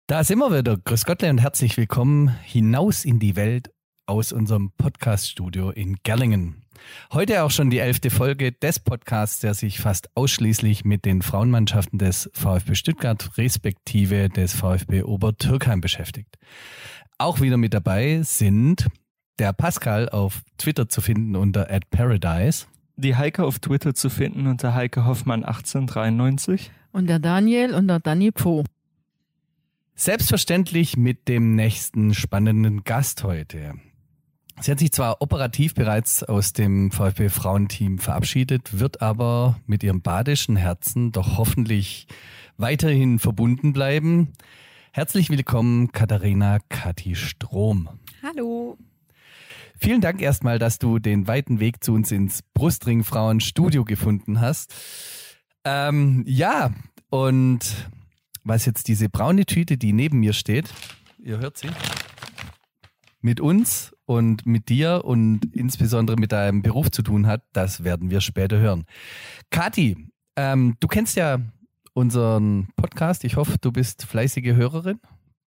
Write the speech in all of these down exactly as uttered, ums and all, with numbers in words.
Da sind wir wieder. Grüß Gottle und herzlich willkommen hinaus in die Welt aus unserem Podcast-Studio in Gerlingen. Heute auch schon die elfte Folge des Podcasts, der sich fast ausschließlich mit den Frauenmannschaften des VfB Stuttgart respektive des VfB Obertürkheim beschäftigt. Auch wieder mit dabei sind der Pascal auf Twitter zu finden unter at paradise. Die Heike auf Twitter zu finden unter Heike Hoffmann achtzehnhundertdreiundneunzig. Und der Daniel unter Dani Po. Selbstverständlich mit dem nächsten spannenden Gast heute. Sie hat sich zwar operativ bereits aus dem VfB-Frauenteam verabschiedet, wird aber mit ihrem badischen Herzen doch hoffentlich weiterhin verbunden bleiben. Herzlich willkommen, Katharina Kathi Strohm. Hallo. Vielen Dank erstmal, dass du den weiten Weg zu uns ins Brustring-Frauen-Studio gefunden hast. Ähm, ja, und was jetzt diese braune Tüte, die neben mir steht, ihr hört sie, mit uns und mit dir und insbesondere mit deinem Beruf zu tun hat, das werden wir später hören. Kathi, ähm, du kennst ja unseren Podcast. Ich hoffe, du bist fleißige Hörerin.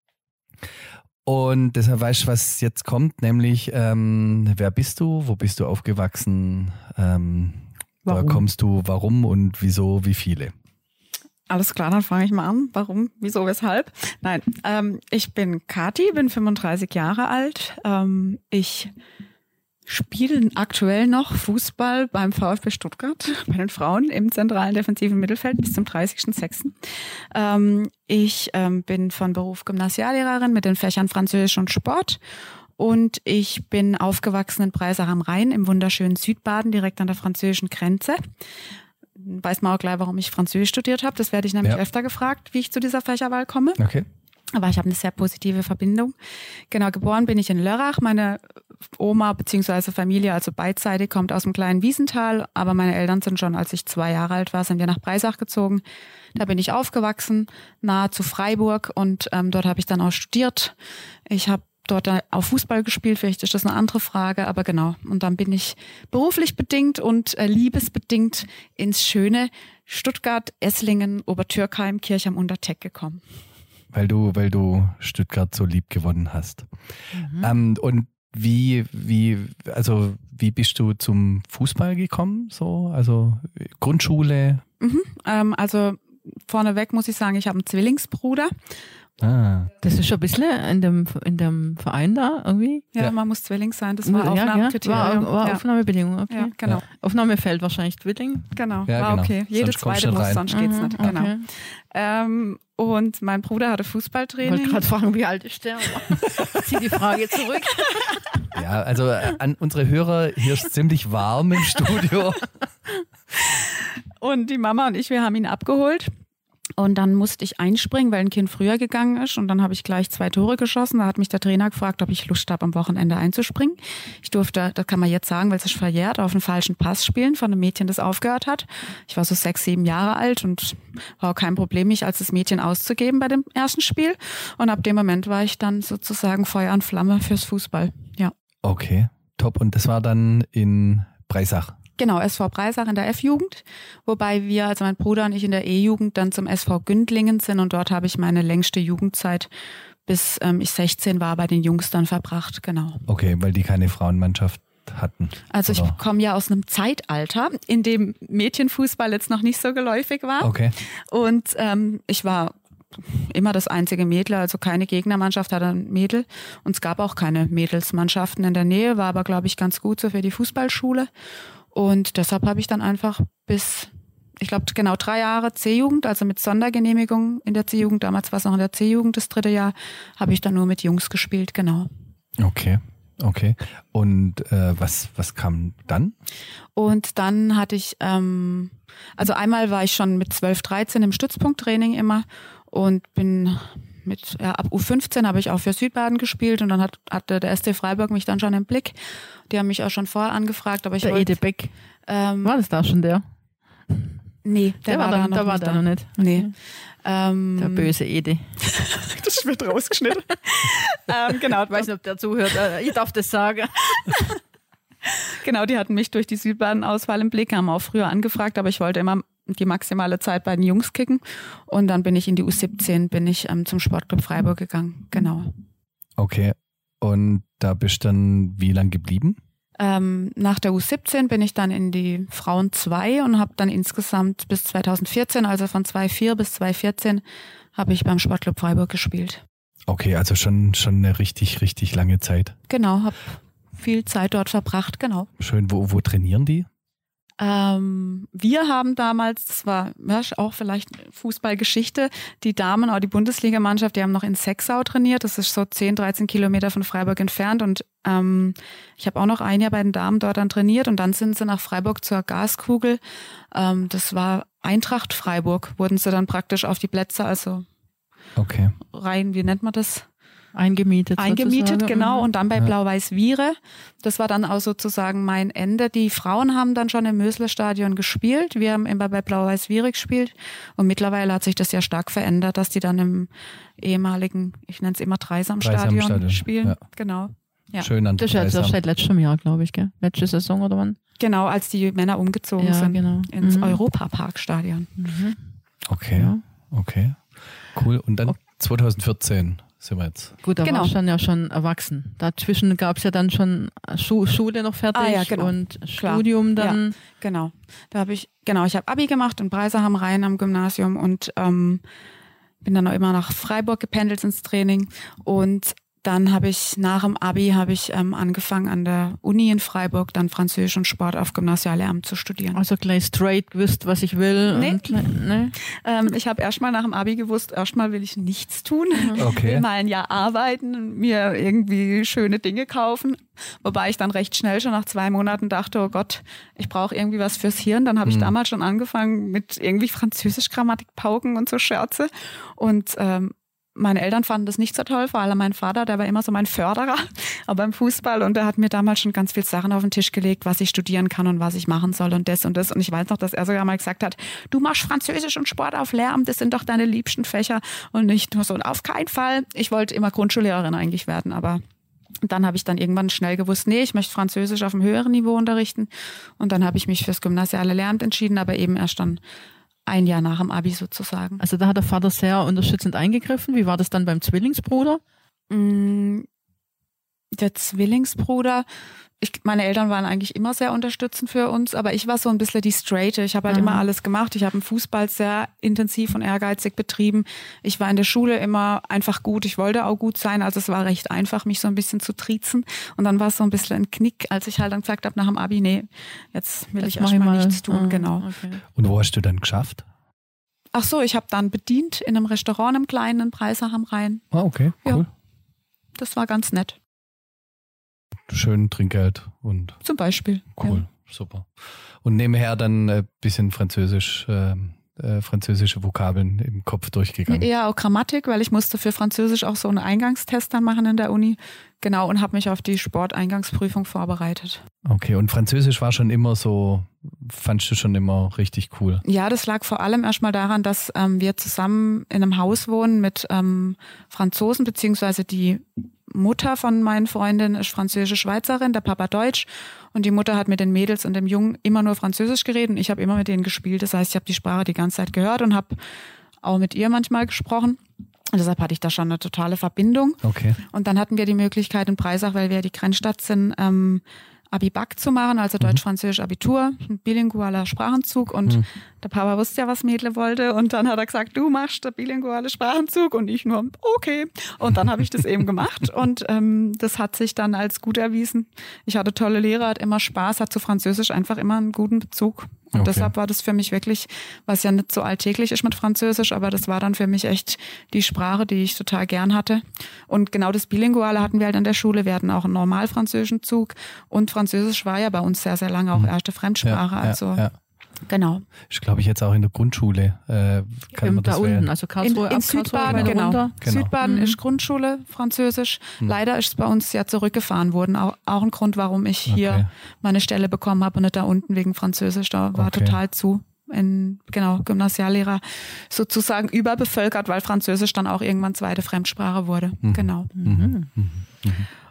Und deshalb weißt du, was jetzt kommt, nämlich ähm, wer bist du, wo bist du aufgewachsen, ähm, woher kommst du, warum und wieso, wie viele? Alles klar, dann fange ich mal an. Warum, wieso, weshalb? Nein, ähm, ich bin Kathi, bin fünfunddreißig Jahre alt. Ähm, ich spiele aktuell noch Fußball beim VfB Stuttgart, bei den Frauen im zentralen defensiven Mittelfeld bis zum dreißigsten sechsten Ähm, ich ähm, bin von Beruf Gymnasiallehrerin mit den Fächern Französisch und Sport. Und ich bin aufgewachsen in Breisach am Rhein im wunderschönen Südbaden, direkt an der französischen Grenze. Weiß man auch gleich, warum ich Französisch studiert habe. Das werde ich nämlich ja. öfter gefragt, wie ich zu dieser Fächerwahl komme. Okay. Aber ich habe eine sehr positive Verbindung. Genau, geboren bin ich in Lörrach. Meine Oma bzw. Familie, also beidseitig, kommt aus dem kleinen Wiesental. Aber meine Eltern sind schon, als ich zwei Jahre alt war, sind wir nach Breisach gezogen. Da bin ich aufgewachsen, nahe zu Freiburg. Und ähm, dort habe ich dann auch studiert. Ich habe dort auch Fußball gespielt, vielleicht ist das eine andere Frage, aber genau. Und dann bin ich beruflich bedingt und äh, liebesbedingt ins schöne Stuttgart, Esslingen, Obertürkheim, Kirch am Unterteck gekommen. Weil du, weil du Stuttgart so lieb gewonnen hast. Mhm. Ähm, und wie, wie, also wie bist du zum Fußball gekommen? So, also Grundschule? Mhm, ähm, also vorneweg muss ich sagen, ich habe einen Zwillingsbruder. Ah. Das ist schon ein bisschen in dem, in dem Verein da irgendwie? Ja, ja. Man muss Zwilling sein, das war ja, Aufnahmekriterium. Ja, war, war ja. Aufnahmebedingung, okay. Ja, genau. Ja. Aufnahmefeld wahrscheinlich Zwilling? Genau, ja, war genau. okay. Jede Sonst zweite muss, sonst geht's mhm, nicht. Okay. Genau. Ähm, und mein Bruder hatte Fußballtraining. Ich wollte gerade fragen, wie alt ist der? Zieh die Frage zurück. Ja, also an unsere Hörer, hier ist ziemlich warm im Studio. Und die Mama und ich, wir haben ihn abgeholt. Und dann musste ich einspringen, weil ein Kind früher gegangen ist. Und dann habe ich gleich zwei Tore geschossen. Da hat mich der Trainer gefragt, ob ich Lust habe, am Wochenende einzuspringen. Ich durfte, das kann man jetzt sagen, weil es ist verjährt, auf einen falschen Pass spielen von einem Mädchen, das aufgehört hat. Ich war so sechs, sieben Jahre alt und war auch kein Problem, mich als das Mädchen auszugeben bei dem ersten Spiel. Und ab dem Moment war ich dann sozusagen Feuer und Flamme fürs Fußball. Ja. Okay, top. Und das war dann in Breisach? Genau, S V Breisach in der F-Jugend, wobei wir, also mein Bruder und ich in der E-Jugend dann zum S V Gündlingen sind und dort habe ich meine längste Jugendzeit, bis ähm, ich sechzehn war, bei den Jungs dann verbracht, genau. Okay, weil die keine Frauenmannschaft hatten. Also oder? Ich komme ja aus einem Zeitalter, in dem Mädchenfußball jetzt noch nicht so geläufig war. Okay. Und ähm, ich war immer das einzige Mädel, also keine Gegnermannschaft hatte ein Mädel und es gab auch keine Mädelsmannschaften in der Nähe, war aber, glaube ich, ganz gut so für die Fußballschule. Und deshalb habe ich dann einfach bis, ich glaube, genau drei Jahre C-Jugend, also mit Sondergenehmigung in der C-Jugend, damals war es noch in der C-Jugend, das dritte Jahr, habe ich dann nur mit Jungs gespielt, genau. Okay, okay. Und äh, was, was kam dann? Und dann hatte ich, ähm, also einmal war ich schon mit zwölf, dreizehn im Stützpunkttraining immer und bin mit, ja, ab U fünfzehn habe ich auch für Südbaden gespielt und dann hat, hatte der S C Freiburg mich dann schon im Blick. Die haben mich auch schon vorher angefragt, aber ich der wollte... Ede Beck. Ähm, war das da schon der? Nee, der, der war, war da, noch, da war nicht da noch nicht. Nee. Okay. Ähm, der böse Ede. Das wird rausgeschnitten. ähm, genau, ich weiß nicht, ob der zuhört. Ich darf das sagen. Genau, die hatten mich durch die Südbaden-Auswahl im Blick, haben auch früher angefragt, aber ich wollte immer die maximale Zeit bei den Jungs kicken. Und dann bin ich in die U siebzehn, bin ich ähm, zum Sportclub Freiburg gegangen. Genau. Okay. Und da bist du dann wie lang geblieben? Ähm, nach der U siebzehn bin ich dann in die Frauen zwei und habe dann insgesamt bis zweitausendvierzehn, also von zweitausendvier bis zweitausendvierzehn, habe ich beim Sportclub Freiburg gespielt. Okay, also schon, schon eine richtig, richtig lange Zeit. Genau, habe viel Zeit dort verbracht, genau. Schön. Wo, wo trainieren die? Ähm, wir haben damals, das war ja, auch vielleicht Fußballgeschichte, die Damen, auch die Bundesligamannschaft, die haben noch in Sexau trainiert. Das ist so zehn, dreizehn Kilometer von Freiburg entfernt. Und ähm, ich habe auch noch ein Jahr bei den Damen dort dann trainiert. Und dann sind sie nach Freiburg zur Gaskugel. Ähm, das war Eintracht Freiburg, wurden sie dann praktisch auf die Plätze, also okay. rein, wie nennt man das? Eingemietet. Eingemietet, sozusagen. genau. Und dann bei Ja. Blau-Weiß-Wiehre. Das war dann auch sozusagen mein Ende. Die Frauen haben dann schon im Mösler-Stadion gespielt. Wir haben immer bei Blau-Weiß-Wiehre gespielt. Und mittlerweile hat sich das ja stark verändert, dass die dann im ehemaligen, ich nenne es immer Dreisam-Stadion Dreisamstadion, spielen. ja. Genau. Ja. Schön an Das ist ja jetzt erst Dreisam. seit letztem Jahr, glaube ich, gell? Letzte Saison oder wann? Genau, als die Männer umgezogen Ja, sind genau. ins Mhm. Europapark-Stadion. Mhm. Okay, Ja. okay. Cool. Und dann zweitausendvierzehn sind wir jetzt. Gut, da Genau. warst du dann ja schon erwachsen. Dazwischen gab es ja dann schon Schu Schule noch fertig Ah, ja, genau. und Klar. Studium dann. Genau. Da habe ich, genau, ich habe Abi gemacht in Breisach am Rhein am Gymnasium und ähm, bin dann auch immer nach Freiburg gependelt ins Training. Und dann habe ich nach dem Abi habe ich ähm, angefangen an der Uni in Freiburg dann Französisch und Sport auf Gymnasiallehramt zu studieren. Also gleich straight gewusst, was ich will. Nee. Und, ne? Ähm, ich habe erstmal nach dem Abi gewusst, erstmal will ich nichts tun, Okay. will mal ein Jahr arbeiten, mir irgendwie schöne Dinge kaufen. Wobei ich dann recht schnell schon nach zwei Monaten dachte, oh Gott, ich brauche irgendwie was fürs Hirn. Dann habe ich Mhm. damals schon angefangen mit irgendwie Französisch-Grammatik, Pauken und so Scherze. Und ähm, meine Eltern fanden das nicht so toll, vor allem mein Vater, der war immer so mein Förderer, aber im Fußball, und der hat mir damals schon ganz viele Sachen auf den Tisch gelegt, was ich studieren kann und was ich machen soll und das und das. Und ich weiß noch, dass er sogar mal gesagt hat, du machst Französisch und Sport auf Lehramt, das sind doch deine liebsten Fächer, und nicht nur so. Und auf keinen Fall. Ich wollte immer Grundschullehrerin eigentlich werden, aber dann habe ich dann irgendwann schnell gewusst, nee, ich möchte Französisch auf einem höheren Niveau unterrichten. Und dann habe ich mich fürs gymnasiale Lehramt entschieden, aber eben erst dann ein Jahr nach dem Abi sozusagen. Also da hat der Vater sehr unterstützend eingegriffen. Wie war das dann beim Zwillingsbruder? Mm, Der Zwillingsbruder, ich, meine Eltern waren eigentlich immer sehr unterstützend für uns, aber ich war so ein bisschen die Straighte. Ich habe halt Mhm. immer alles gemacht. Ich habe im Fußball sehr intensiv und ehrgeizig betrieben. Ich war in der Schule immer einfach gut. Ich wollte auch gut sein, also es war recht einfach, mich so ein bisschen zu triezen. Und dann war es so ein bisschen ein Knick, als ich halt dann gesagt habe nach dem Abi, nee, jetzt will Jetzt ich mach erstmal mal- nichts tun. Ah, Genau. Okay. Und wo hast du dann geschafft? Ach so, ich habe dann bedient in einem Restaurant im Kleinen in Breisach am Rhein. Ah, okay, cool. Das war ganz nett. Schön Trinkgeld und Zum Beispiel. cool, super. Und nebenher dann ein bisschen Französisch, äh, äh, französische Vokabeln im Kopf durchgegangen. Ja, auch Grammatik, weil ich musste für Französisch auch so einen Eingangstest dann machen in der Uni. Genau, und habe mich auf die Sporteingangsprüfung vorbereitet. Okay, und Französisch war schon immer so, fandst du schon immer richtig cool? Ja, das lag vor allem erstmal daran, dass ähm, wir zusammen in einem Haus wohnen mit ähm, Franzosen, beziehungsweise die Mutter von meinen Freundinnen ist französische Schweizerin, der Papa Deutsch, und die Mutter hat mit den Mädels und dem Jungen immer nur Französisch geredet und ich habe immer mit denen gespielt. Das heißt, ich habe die Sprache die ganze Zeit gehört und habe auch mit ihr manchmal gesprochen. Und deshalb hatte ich da schon eine totale Verbindung. Okay. Und dann hatten wir die Möglichkeit in Breisach, weil wir die Grenzstadt sind, ähm, Abi-Bac zu machen, also Deutsch-Französisch Abitur, ein bilingualer Sprachenzug. Und Mhm. der Papa wusste ja, was Mädle wollte. Und dann hat er gesagt, du machst der bilinguale Sprachenzug. Und ich nur, okay. Und dann habe ich das eben gemacht. Und ähm, das hat sich dann als gut erwiesen. Ich hatte tolle Lehrer, hat immer Spaß, hat zu Französisch einfach immer einen guten Bezug. Und Okay. deshalb war das für mich wirklich, was ja nicht so alltäglich ist mit Französisch, aber das war dann für mich echt die Sprache, die ich total gern hatte. Und genau das Bilinguale hatten wir halt an der Schule. Wir hatten auch einen normalfranzösischen Zug und Französisch war ja bei uns sehr, sehr lange auch erste Fremdsprache. Ja, also ja, ja. genau. Ich glaube, ich jetzt auch in der Grundschule äh, kann Ähm, man da das unten, wählen. also In, Karlsruhe, in ab Karlsruhe Südbaden, weiter genau. runter. Genau. Südbaden Mhm. ist Grundschule, Französisch. Mhm. Leider ist es bei uns ja zurückgefahren worden. Auch, auch ein Grund, warum ich hier Okay. meine Stelle bekommen habe und nicht da unten wegen Französisch. Da war Okay. total zu. In, genau, Gymnasiallehrer sozusagen überbevölkert, weil Französisch dann auch irgendwann zweite Fremdsprache wurde. Mhm. Genau. Mhm. Mhm. Mhm.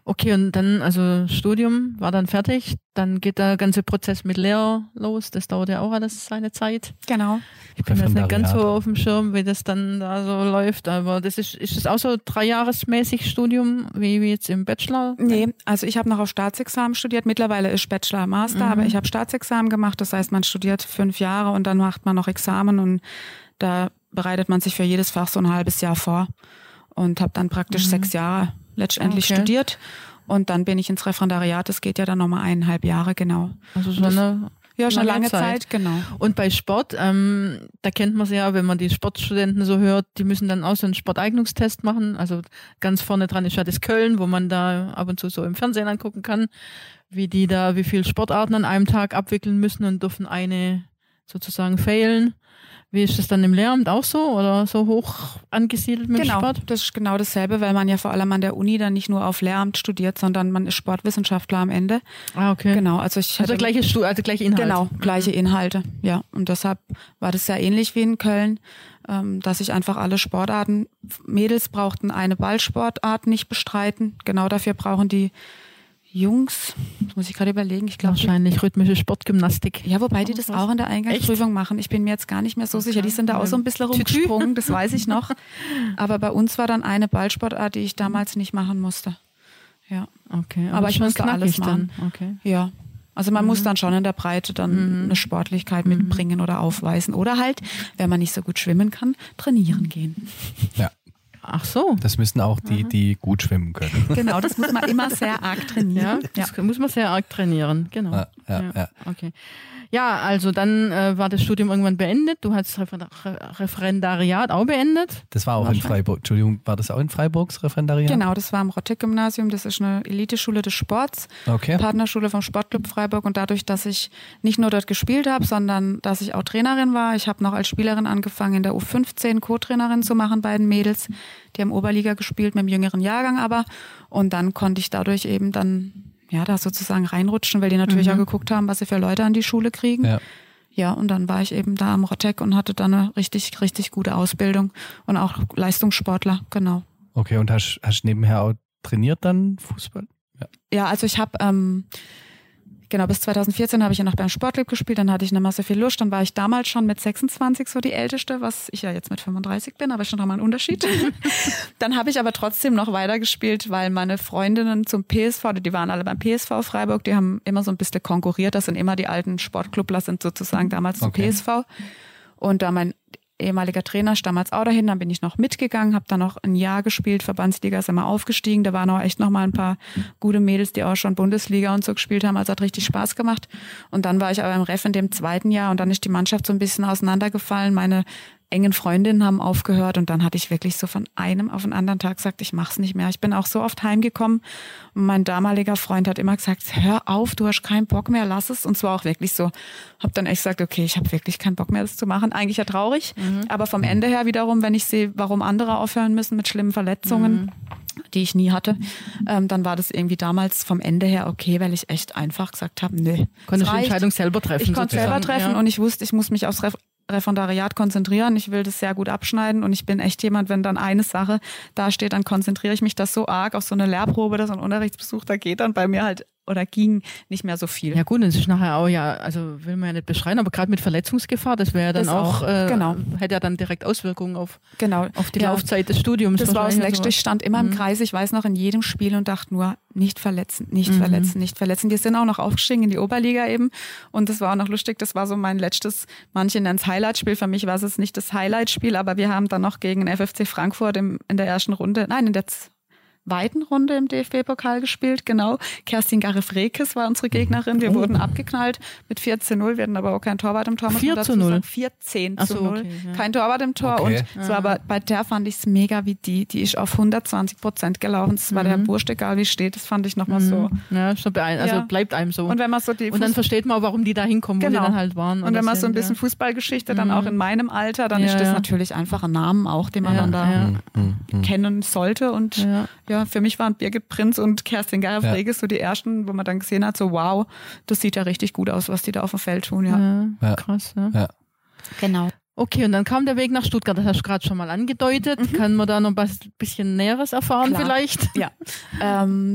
Okay, und dann, also Studium war dann fertig, dann geht der ganze Prozess mit Lehrer los, das dauert ja auch alles seine Zeit. Genau. Ich bin jetzt nicht ganz so auf dem Schirm, wie das dann da so läuft, aber das ist, ist das auch so dreijahresmäßig Studium, wie, wie jetzt im Bachelor? Nee, also ich habe noch auf Staatsexamen studiert, mittlerweile ist Bachelor, Master, Mhm. aber ich habe Staatsexamen gemacht, das heißt, man studiert fünf Jahre und dann macht man noch Examen und da bereitet man sich für jedes Fach so ein halbes Jahr vor und habe dann praktisch Mhm. sechs Jahre letztendlich Okay. studiert und dann bin ich ins Referendariat, das geht ja dann nochmal eineinhalb Jahre, genau. Also schon eine Ja, schon lange lange Zeit, Zeit. genau. Und bei Sport, ähm, da kennt man es ja, wenn man die Sportstudenten so hört, die müssen dann auch so einen Sporteignungstest machen. Also ganz vorne dran ist ja das Köln, wo man da ab und zu so im Fernsehen angucken kann, wie die da, wie viele Sportarten an einem Tag abwickeln müssen und dürfen eine sozusagen failen. Wie ist das dann im Lehramt auch so oder so hoch angesiedelt mit Genau, dem Sport? das ist genau dasselbe, weil man ja vor allem an der Uni dann nicht nur auf Lehramt studiert, sondern man ist Sportwissenschaftler am Ende. Ah, okay. Genau, also ich Also hatte- gleiche Stu also gleiche Inhalt. Genau, gleiche Inhalte, ja. Und deshalb war das sehr ähnlich wie in Köln, ähm, dass ich einfach alle Sportarten, Mädels brauchten eine Ballsportart nicht bestreiten. Genau dafür brauchen die Jungs, das muss ich gerade überlegen, ich glaube, Wahrscheinlich rhythmische Sportgymnastik. ja, wobei die das auch in der Eingangsprüfung machen. Ich bin mir jetzt gar nicht mehr so sicher. Die sind da auch so ein bisschen Tütü. rumgesprungen, das weiß ich noch. Aber bei uns war dann eine Ballsportart, die ich damals nicht machen musste. Ja, Okay, Aber ich schon musste alles knackig dann. Okay. ja. Also man muss dann schon in der Breite dann eine Sportlichkeit mitbringen oder aufweisen. Oder halt, wenn man nicht so gut schwimmen kann, trainieren gehen. Ja, Ach so. das müssen auch die, die gut schwimmen können. Genau, das muss man immer sehr arg Ja, trainieren. Ja. das muss man sehr arg trainieren, genau. Ja, ja, ja. Okay. Ja, also dann äh, war das Studium irgendwann beendet. Du hast das Refer Re Referendariat auch beendet. Das war auch in Freiburg. Entschuldigung, war das auch in Freiburgs Referendariat? Genau, das war am Rotteck-Gymnasium. Das ist eine Eliteschule des Sports. Okay. Partnerschule vom Sportclub Freiburg und dadurch, dass ich nicht nur dort gespielt habe, sondern dass ich auch Trainerin war. Ich habe noch als Spielerin angefangen, in der U fünfzehn Co-Trainerin zu machen bei den Mädels. Die haben Oberliga gespielt, mit dem jüngeren Jahrgang aber. Und dann konnte ich dadurch eben dann ja da sozusagen reinrutschen, weil die natürlich Mhm. auch geguckt haben, was sie für Leute an die Schule kriegen. Ja. Ja, und dann war ich eben da am Rotteck und hatte dann eine richtig, richtig gute Ausbildung und auch Leistungssportler, genau. Okay, und hast, hast nebenher auch trainiert dann Fußball? Ja. Ja, also ich habe, ähm, genau, bis zwanzig vierzehn habe ich ja noch beim Sportclub gespielt, dann hatte ich nicht mehr so viel Lust, dann war ich damals schon mit sechsundzwanzig so die Älteste, was ich ja jetzt mit fünfunddreißig bin, aber schon nochmal ein Unterschied. Dann habe ich aber trotzdem noch weiter gespielt, weil meine Freundinnen zum P S V, die waren alle beim P S V Freiburg, die haben immer so ein bisschen konkurriert, das sind immer die alten Sportclubler, sind sozusagen damals zum Okay. P S V. Und da mein ehemaliger Trainer ist damals auch dahin, dann bin ich noch mitgegangen, habe dann noch ein Jahr gespielt, Verbandsliga ist immer aufgestiegen, da waren auch echt noch mal ein paar gute Mädels, die auch schon Bundesliga und so gespielt haben, also hat richtig Spaß gemacht. Und dann war ich aber im Ref in dem zweiten Jahr und dann ist die Mannschaft so ein bisschen auseinandergefallen, meine engen Freundinnen haben aufgehört und dann hatte ich wirklich so von einem auf den anderen Tag gesagt, ich mach's nicht mehr. Ich bin auch so oft heimgekommen und mein damaliger Freund hat immer gesagt, hör auf, du hast keinen Bock mehr, lass es. Und zwar auch wirklich so. Hab dann echt gesagt, okay, ich habe wirklich keinen Bock mehr, das zu machen. Eigentlich ja traurig, Mhm. aber vom Ende her wiederum, wenn ich sehe, warum andere aufhören müssen mit schlimmen Verletzungen, Mhm. die ich nie hatte, ähm, dann war das irgendwie damals vom Ende her okay, weil ich echt einfach gesagt habe, nö. Konntest es die reicht. Entscheidung selber treffen. Ich konnte sozusagen. selber treffen Ja. und ich wusste, ich muss mich aufs Ref Referendariat konzentrieren. Ich will das sehr gut abschneiden und ich bin echt jemand, wenn dann eine Sache da steht, dann konzentriere ich mich das so arg auf so eine Lehrprobe, dass ein Unterrichtsbesuch, da geht dann bei mir halt oder ging nicht mehr so viel. Ja gut, das ist nachher auch ja, also will man ja nicht beschreien, aber gerade mit Verletzungsgefahr, das wäre ja dann Das auch, auch, äh, genau. hätte ja dann direkt Auswirkungen auf, Genau. auf die Ja. Laufzeit des Studiums. Das war das wahrscheinlich. Nächste. Ich stand immer im Mhm. Kreis, ich weiß noch, in jedem Spiel und dachte nur, nicht verletzen, nicht Mhm. verletzen, nicht verletzen. Wir sind auch noch aufgestiegen in die Oberliga eben und das war auch noch lustig, das war so mein letztes, manche nennen es Highlight-Spiel, für mich war es jetzt nicht das Highlight-Spiel, aber wir haben dann noch gegen den F F C Frankfurt im, in der ersten Runde, nein, in der zweiten Runde im D F B-Pokal gespielt, genau. Kerstin Garre-Frekes war unsere Gegnerin. Wir Oh. wurden abgeknallt mit vier zu null. Wir hatten aber auch kein Torwart im Tor. muss man vier dazu zu null? sagen. vierzehn Ach zu so, null. okay, ja. Kein Torwart im Tor. Okay. Und so, aber bei der fand ich es mega wie die. Die ist auf hundertzwanzig Prozent gelaufen. Es war der Wurscht, egal wie steht. Das fand ich nochmal so. Ja, schon beein- also Ja. bleibt einem so. Und wenn man so die Und dann Fuß- versteht man auch, warum die da hinkommen, wo die Genau. dann halt waren. und wenn man das so ein sind, bisschen ja. Fußballgeschichte, dann Mhm. auch in meinem Alter, dann Ja, ist das ja. natürlich einfach ein Namen auch, den man Ja, dann da ja. Mhm. kennen sollte. Und Ja. ja, für mich waren Birgit Prinz und Kerstin Garre-Frekes so die ersten, wo man dann gesehen hat, so wow, das sieht ja richtig gut aus, was die da auf dem Feld tun. Ja, Ja, Ja. krass. Ja. Ja. genau. Okay, und dann kam der Weg nach Stuttgart, das hast du gerade schon mal angedeutet. Kann man da noch ein bisschen Näheres erfahren Klar. vielleicht? Ja, ähm,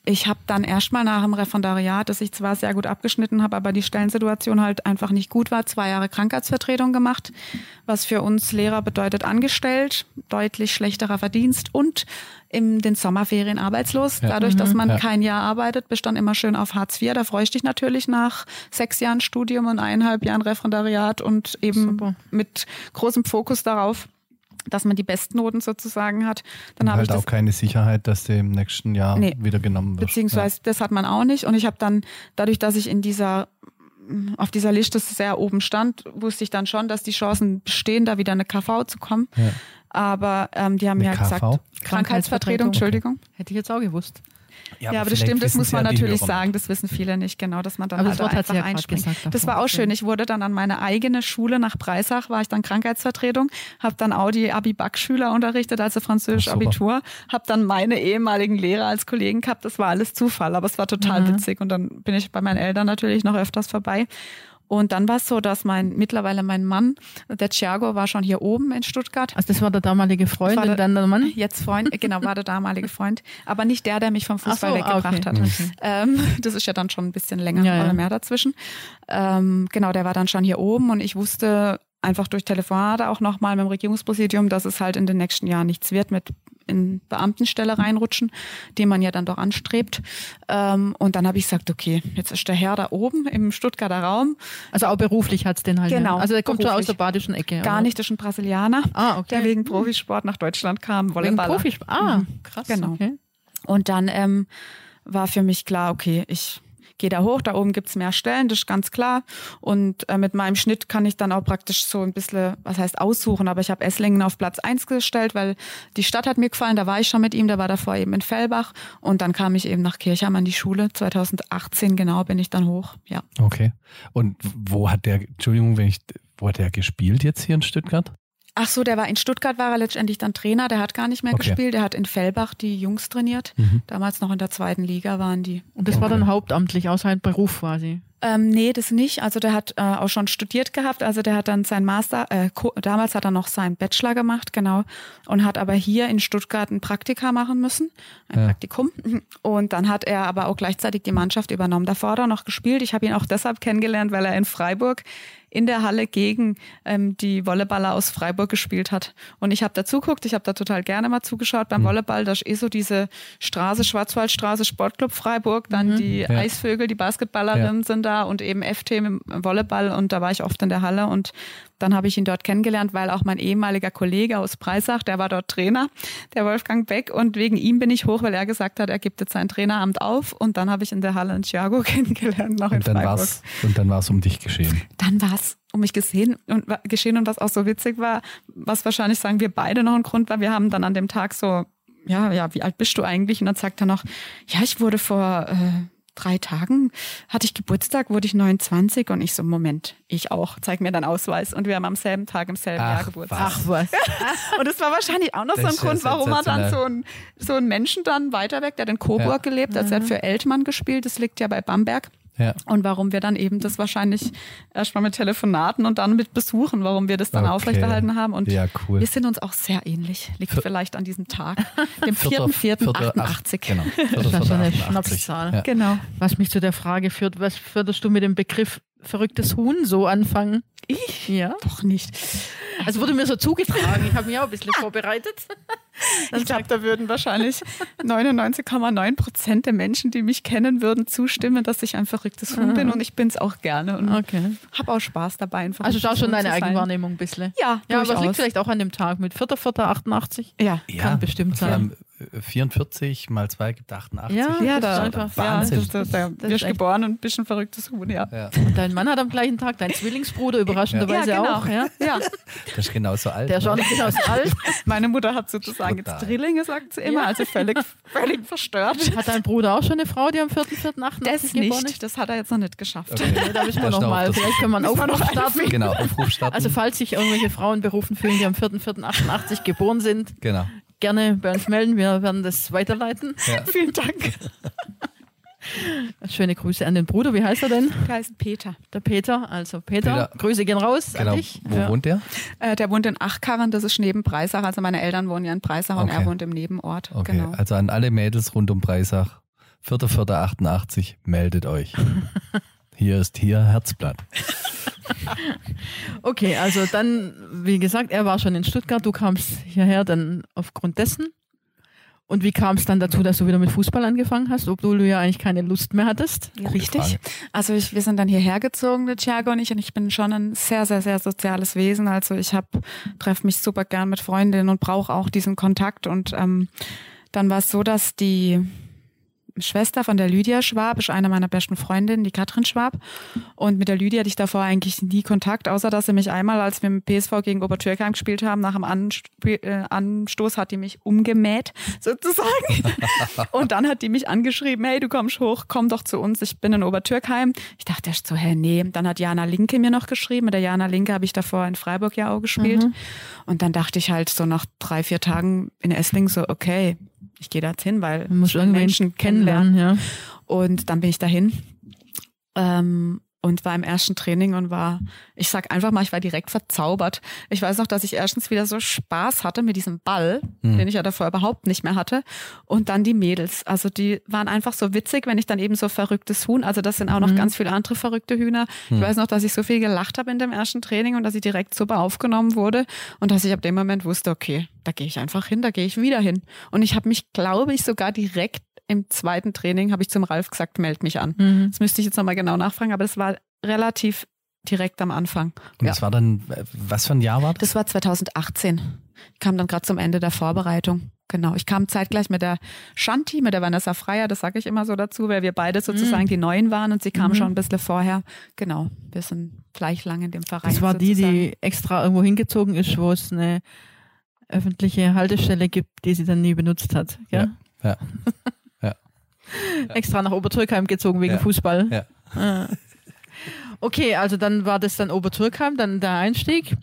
ich habe dann erstmal nach dem Referendariat, das ich zwar sehr gut abgeschnitten habe, aber die Stellensituation halt einfach nicht gut war, zwei Jahre Krankheitsvertretung gemacht, was für uns Lehrer bedeutet angestellt, deutlich schlechterer Verdienst und in den Sommerferien arbeitslos. Ja. Dadurch, dass man ja. kein Jahr arbeitet, bist dann immer schön auf Hartz vier. Da freue ich dich natürlich nach sechs Jahren Studium und eineinhalb Jahren Referendariat und eben Super. mit großem Fokus darauf, dass man die Bestnoten sozusagen hat. Dann Und habe halt ich das auch keine Sicherheit, dass du im nächsten Jahr Nee. wieder genommen wird. Beziehungsweise das hat man auch nicht. Und ich habe dann, dadurch, dass ich in dieser, auf dieser Liste sehr oben stand, wusste ich dann schon, dass die Chancen bestehen, da wieder eine K V zu kommen. Ja. Aber ähm, die haben Eine mir halt K V? gesagt, Krankheitsvertretung, Entschuldigung. Hätte ich jetzt auch gewusst. Ja, aber das vielleicht stimmt, das wissen muss es man ja die natürlich Hörer. sagen, das wissen viele nicht genau, dass man dann Aber halt das Wort hat einfach sie ja gerade einspringt. gesagt Das davor. war auch schön. Ich wurde dann an meine eigene Schule nach Breisach, war ich dann Krankheitsvertretung, habe dann auch die Abi-Back-Schüler unterrichtet, also Französisch Ach, super. Abitur, habe dann meine ehemaligen Lehrer als Kollegen gehabt. Das war alles Zufall, aber es war total Mhm. witzig und dann bin ich bei meinen Eltern natürlich noch öfters vorbei. Und dann war es so, dass mein mittlerweile mein Mann, der Thiago, war schon hier oben in Stuttgart. Also das war der damalige Freund Das war und dann der Mann? Jetzt Freund, äh, genau, war der damalige Freund. Aber nicht der, der mich vom Fußball Ach so, weggebracht ah, okay. hat. Mhm. Ähm, das ist ja dann schon ein bisschen länger Ja, ja. oder mehr dazwischen. Ähm, genau, der war dann schon hier oben und ich wusste einfach durch Telefonate auch nochmal mit dem Regierungspräsidium, dass es halt in den nächsten Jahren nichts wird mit in Beamtenstelle reinrutschen, die man ja dann doch anstrebt. Ähm, und dann habe ich gesagt, okay, jetzt ist der Herr da oben im Stuttgarter Raum. Also auch beruflich hat's den halt. Genau, Ja. Also der kommt schon aus beruflich. der badischen Ecke. Gar oder? nicht, das ist ein Brasilianer, Ah, okay. der wegen Profisport nach Deutschland kam, Wegen Volleyballer. Profisport. Ah, Mhm. krass. Genau. Okay. Und dann ähm, war für mich klar, okay, ich gehe da hoch, da oben gibt's mehr Stellen, das ist ganz klar. Und äh, mit meinem Schnitt kann ich dann auch praktisch so ein bisschen, was heißt aussuchen, aber ich habe Esslingen auf Platz eins gestellt, weil die Stadt hat mir gefallen, da war ich schon mit ihm, der war davor eben in Fellbach. Und dann kam ich eben nach Kirchheim an die Schule, zweitausendachtzehn genau bin ich dann hoch, ja. Okay. Und wo hat der, Entschuldigung, wenn ich, wo hat der gespielt jetzt hier in Stuttgart? Ach so, der war in Stuttgart, war er letztendlich dann Trainer, der hat gar nicht mehr Okay. gespielt, der hat in Fellbach die Jungs trainiert. Mhm. Damals noch in der zweiten Liga waren die. Und das war dann hauptamtlich aus seinem Beruf quasi. Ähm, nee, das nicht. Also der hat äh, auch schon studiert gehabt. Also der hat dann sein Master, äh, Co- damals hat er noch seinen Bachelor gemacht, genau. Und hat aber hier in Stuttgart ein Praktika machen müssen, ein Ja. Praktikum. Und dann hat er aber auch gleichzeitig die Mannschaft übernommen. Davor hat er noch gespielt. Ich habe ihn auch deshalb kennengelernt, weil er in Freiburg in der Halle gegen ähm, die Volleyballer aus Freiburg gespielt hat. Und ich habe da zuguckt, ich habe da total gerne mal zugeschaut beim Volleyball. Da ist eh so diese Straße, Schwarzwaldstraße, Sportclub Freiburg, dann die Ja. Eisvögel, die Basketballerinnen Ja. sind da und eben F T mit dem Volleyball und da war ich oft in der Halle und dann habe ich ihn dort kennengelernt, weil auch mein ehemaliger Kollege aus Breisach, der war dort Trainer, der Wolfgang Beck und wegen ihm bin ich hoch, weil er gesagt hat, er gibt jetzt sein Traineramt auf und dann habe ich in der Halle einen Thiago kennengelernt, noch in Und dann Freiburg. war's, und dann war es um dich geschehen. Dann war es um mich gesehen und geschehen und was auch so witzig war, was wahrscheinlich sagen wir beide noch ein Grund war, wir haben dann an dem Tag so, ja, ja, wie alt bist du eigentlich? Und dann sagt er noch, ja, ich wurde vor äh, drei Tagen, hatte ich Geburtstag, wurde ich neunundzwanzig und ich so, Moment, ich auch, zeig mir deinen Ausweis und wir haben am selben Tag, im selben Ach, Jahr Geburtstag. was? Ach was. Und das war wahrscheinlich auch noch Das so ein ist ja Grund, warum er dann sensationell. so ein, so ein Menschen dann weiter weg, der hat in Coburg Ja. gelebt, also er hat für Eltmann gespielt, das liegt ja bei Bamberg. Ja. Und warum wir dann eben das wahrscheinlich erstmal mit Telefonaten und dann mit Besuchen, warum wir das dann Okay. aufrechterhalten haben. Und Ja, cool. wir sind uns auch sehr ähnlich. Liegt Vier- vielleicht an diesem Tag, dem Vierter- vierten vierten Vierter- achtundachtzig. Genau. Vierter- Das ist ja Vierter- eine achtundachtzig. Schnapszahl. Ja. Genau. Was mich zu der Frage führt, was würdest du mit dem Begriff verrücktes Huhn so anfangen? Ich? Ja. Doch nicht. Also wurde mir so zugetragen. Ich habe mich auch ein bisschen vorbereitet. Ich glaube, da würden wahrscheinlich neunundneunzig Komma neun Prozent der Menschen, die mich kennen, würden zustimmen, dass ich ein verrücktes Huhn bin und ich bin es auch gerne und Okay. habe auch Spaß dabei. ein Also ist auch verrücktes schon Huhn deine zu sein. Eigenwahrnehmung ein bisschen. Ja, Ja, aber es liegt durchaus. vielleicht auch an dem Tag mit vierter vierter achtundachtzig. Ja. Ja, Kann bestimmt vor sein. allem, äh, vierundvierzig mal zwei gibt achtundachtzig. Ja. Ja, Das da, ist einfach- Wahnsinn. Ja, das, das, da ist wirst echt- geboren und bist ein verrücktes Huhn, ja. Ja, Und dein Mann hat am gleichen Tag, dein Zwillingsbruder überraschenderweise Ja, genau. auch. Ja? Ja. das ist genauso alt. Der ist auch ne? nicht genauso alt. Meine Mutter hat sozusagen jetzt Brutal. Drillinge, sagt sie immer, Ja. also völlig, völlig verstört. Hat dein Bruder auch schon eine Frau, die am vierten vierten achtundachtzig Das geboren nicht, ist? das hat er jetzt noch nicht geschafft. Okay. Nee, da müssen wir Das noch ist mal. auf das- Vielleicht können wir einen Müssen wir noch Aufruf eine starten. Genau, Aufruf starten. Also falls sich irgendwelche Frauen berufen fühlen, die am vierten vierten achtundachtzig geboren sind, genau. gerne bei uns melden. Wir werden das weiterleiten. Ja. Vielen Dank. Schöne Grüße an den Bruder. Wie heißt er denn? Der heißt Peter. Der Peter. Also Peter, Peter. Grüße gehen raus Genau. an dich. Wo Ja. wohnt der? Äh, der wohnt in Achkarren, das ist neben Breisach. Also meine Eltern wohnen ja in Breisach und Okay. er wohnt im Nebenort. Okay, Genau. also an alle Mädels rund um Breisach. vierter vierter achtundachtzig, meldet euch. Hier ist hier Herzblatt. Okay, also dann, wie gesagt, er war schon in Stuttgart, du kamst hierher dann aufgrund dessen. Und wie kam es dann dazu, dass du wieder mit Fußball angefangen hast, obwohl du ja eigentlich keine Lust mehr hattest? Ja, richtig. Also ich, wir sind dann hierher gezogen, der Thiago und ich, und ich bin schon ein sehr, sehr, sehr soziales Wesen. Also ich habe treffe mich super gern mit Freundinnen und brauche auch diesen Kontakt. Und ähm, dann war es so, dass die Schwester von der Lydia Schwab ist eine meiner besten Freundinnen, die Katrin Schwab. Und mit der Lydia hatte ich davor eigentlich nie Kontakt, außer dass sie mich einmal, als wir mit P S V gegen Obertürkheim gespielt haben, nach dem Anspiel, äh, Anstoß hat die mich umgemäht, sozusagen. Und dann hat die mich angeschrieben, hey, du kommst hoch, komm doch zu uns, ich bin in Obertürkheim. Ich dachte erst so, hä, nee. Dann hat Jana Linke mir noch geschrieben. Mit der Jana Linke habe ich davor in Freiburg ja auch gespielt. Mhm. Und dann dachte ich halt so nach drei, vier Tagen in Esslingen so, okay, ich gehe da jetzt hin, weil man muss Menschen kennenlernen. Ja. Und dann bin ich dahin ähm, und war im ersten Training und war, ich sag einfach mal, ich war direkt verzaubert. Ich weiß noch, dass ich erstens wieder so Spaß hatte mit diesem Ball, mhm. den ich ja davor überhaupt nicht mehr hatte. Und dann die Mädels. Also die waren einfach so witzig, wenn ich dann eben so verrücktes Huhn, also das sind auch noch mhm. ganz viele andere verrückte Hühner. Mhm. Ich weiß noch, dass ich so viel gelacht habe in dem ersten Training und dass ich direkt super aufgenommen wurde und dass ich ab dem Moment wusste, okay, da gehe ich einfach hin, da gehe ich wieder hin. Und ich habe mich, glaube ich, sogar direkt im zweiten Training habe ich zum Ralf gesagt, meld mich an. Mhm. Das müsste ich jetzt nochmal genau nachfragen, aber das war relativ direkt am Anfang. Und ja. das war dann, was für ein Jahr war das? Das war zweitausendachtzehn. Ich kam dann gerade zum Ende der Vorbereitung. Genau, ich kam zeitgleich mit der Shanti, mit der Vanessa Freier, das sage ich immer so dazu, weil wir beide sozusagen mhm. die Neuen waren und sie kam mhm. schon ein bisschen vorher. Genau, wir sind gleich lang in dem Verein. Das war sozusagen. die, die extra irgendwo hingezogen ist, wo es eine öffentliche Haltestelle gibt, die sie dann nie benutzt hat. Ja, ja. ja. ja. Extra nach Obertürkheim gezogen wegen ja. Fußball. Ja. Ah. Okay, also dann war das dann Obertürkheim, dann der Einstieg.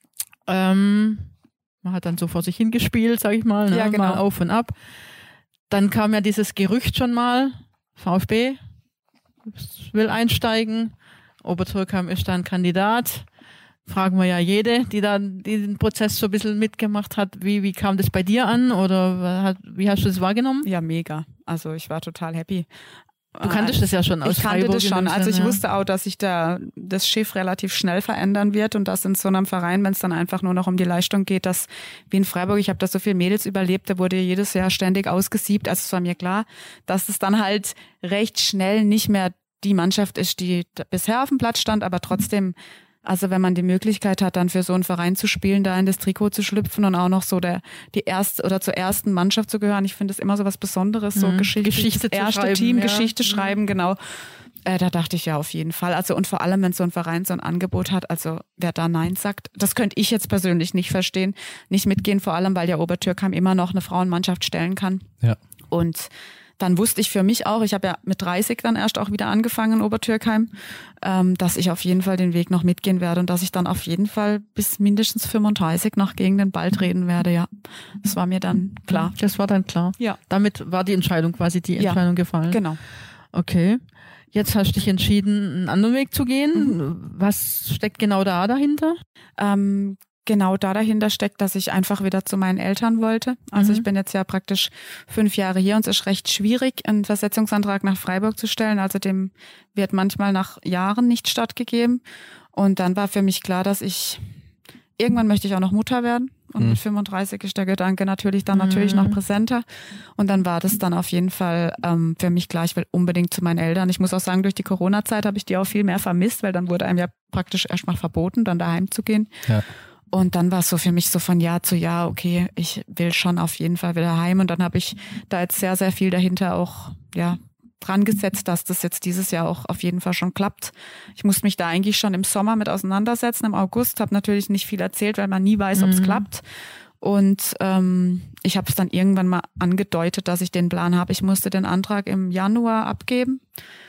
Ähm, man hat dann so vor sich hingespielt, sag ich mal, ne? Ja, genau. Mal auf und ab. Dann kam ja dieses Gerücht schon mal, VfB will einsteigen, Obertürkheim ist dann Kandidat. Fragen wir ja jede, die da den Prozess so ein bisschen mitgemacht hat. Wie, wie kam das bei dir an oder hat, wie hast du das wahrgenommen? Ja, mega. Also ich war total happy. Du kanntest das ja schon aus Ich kannte Freiburg das schon. Also ich ja. wusste auch, dass sich da das Schiff relativ schnell verändern wird und dass in so einem Verein, wenn es dann einfach nur noch um die Leistung geht, dass wie in Freiburg, ich habe da so viele Mädels überlebt, da wurde jedes Jahr ständig ausgesiebt. Also es war mir klar, dass es dann halt recht schnell nicht mehr die Mannschaft ist, die bisher auf dem Platz stand, aber trotzdem, also wenn man die Möglichkeit hat, dann für so einen Verein zu spielen, da in das Trikot zu schlüpfen und auch noch so der die erste oder zur ersten Mannschaft zu gehören, ich finde das immer so was Besonderes, so mhm. Geschichte, Geschichte das erste schreiben, Team, ja. Geschichte mhm. schreiben, genau. Äh, da dachte ich ja auf jeden Fall. Also und vor allem, wenn so ein Verein so ein Angebot hat, also wer da Nein sagt, das könnte ich jetzt persönlich nicht verstehen, nicht mitgehen, vor allem, weil ja Obertürkheim immer noch eine Frauenmannschaft stellen kann. Ja. Und dann wusste ich für mich auch, ich habe ja mit dreißig dann erst auch wieder angefangen in Obertürkheim, ähm, dass ich auf jeden Fall den Weg noch mitgehen werde und dass ich dann auf jeden Fall bis mindestens fünfunddreißig noch gegen den Ball treten werde, ja. Das war mir dann klar. Das war dann klar. Ja. Damit war die Entscheidung quasi die Entscheidung ja, gefallen. Genau. Okay. Jetzt hast du dich entschieden, einen anderen Weg zu gehen. Mhm. Was steckt genau da dahinter? Ähm, Genau da dahinter steckt, dass ich einfach wieder zu meinen Eltern wollte. Also mhm. ich bin jetzt ja praktisch fünf Jahre hier und es ist recht schwierig, einen Versetzungsantrag nach Freiburg zu stellen. Also dem wird manchmal nach Jahren nicht stattgegeben. Und dann war für mich klar, dass ich, irgendwann möchte ich auch noch Mutter werden. Und mhm. mit fünfunddreißig ist der Gedanke natürlich dann mhm. natürlich noch präsenter. Und dann war das dann auf jeden Fall ähm, für mich klar, ich will unbedingt zu meinen Eltern. Ich muss auch sagen, durch die Corona-Zeit habe ich die auch viel mehr vermisst, weil dann wurde einem ja praktisch erstmal verboten, dann daheim zu gehen. Ja. Und dann war es so für mich so von Jahr zu Jahr, okay, ich will schon auf jeden Fall wieder heim. Und dann habe ich da jetzt sehr, sehr viel dahinter auch, ja, dran gesetzt, dass das jetzt dieses Jahr auch auf jeden Fall schon klappt. Ich musste mich da eigentlich schon im Sommer mit auseinandersetzen, im August, habe natürlich nicht viel erzählt, weil man nie weiß, ob es mhm. klappt. Und ähm, ich habe es dann irgendwann mal angedeutet, dass ich den Plan habe. Ich musste den Antrag im Januar abgeben.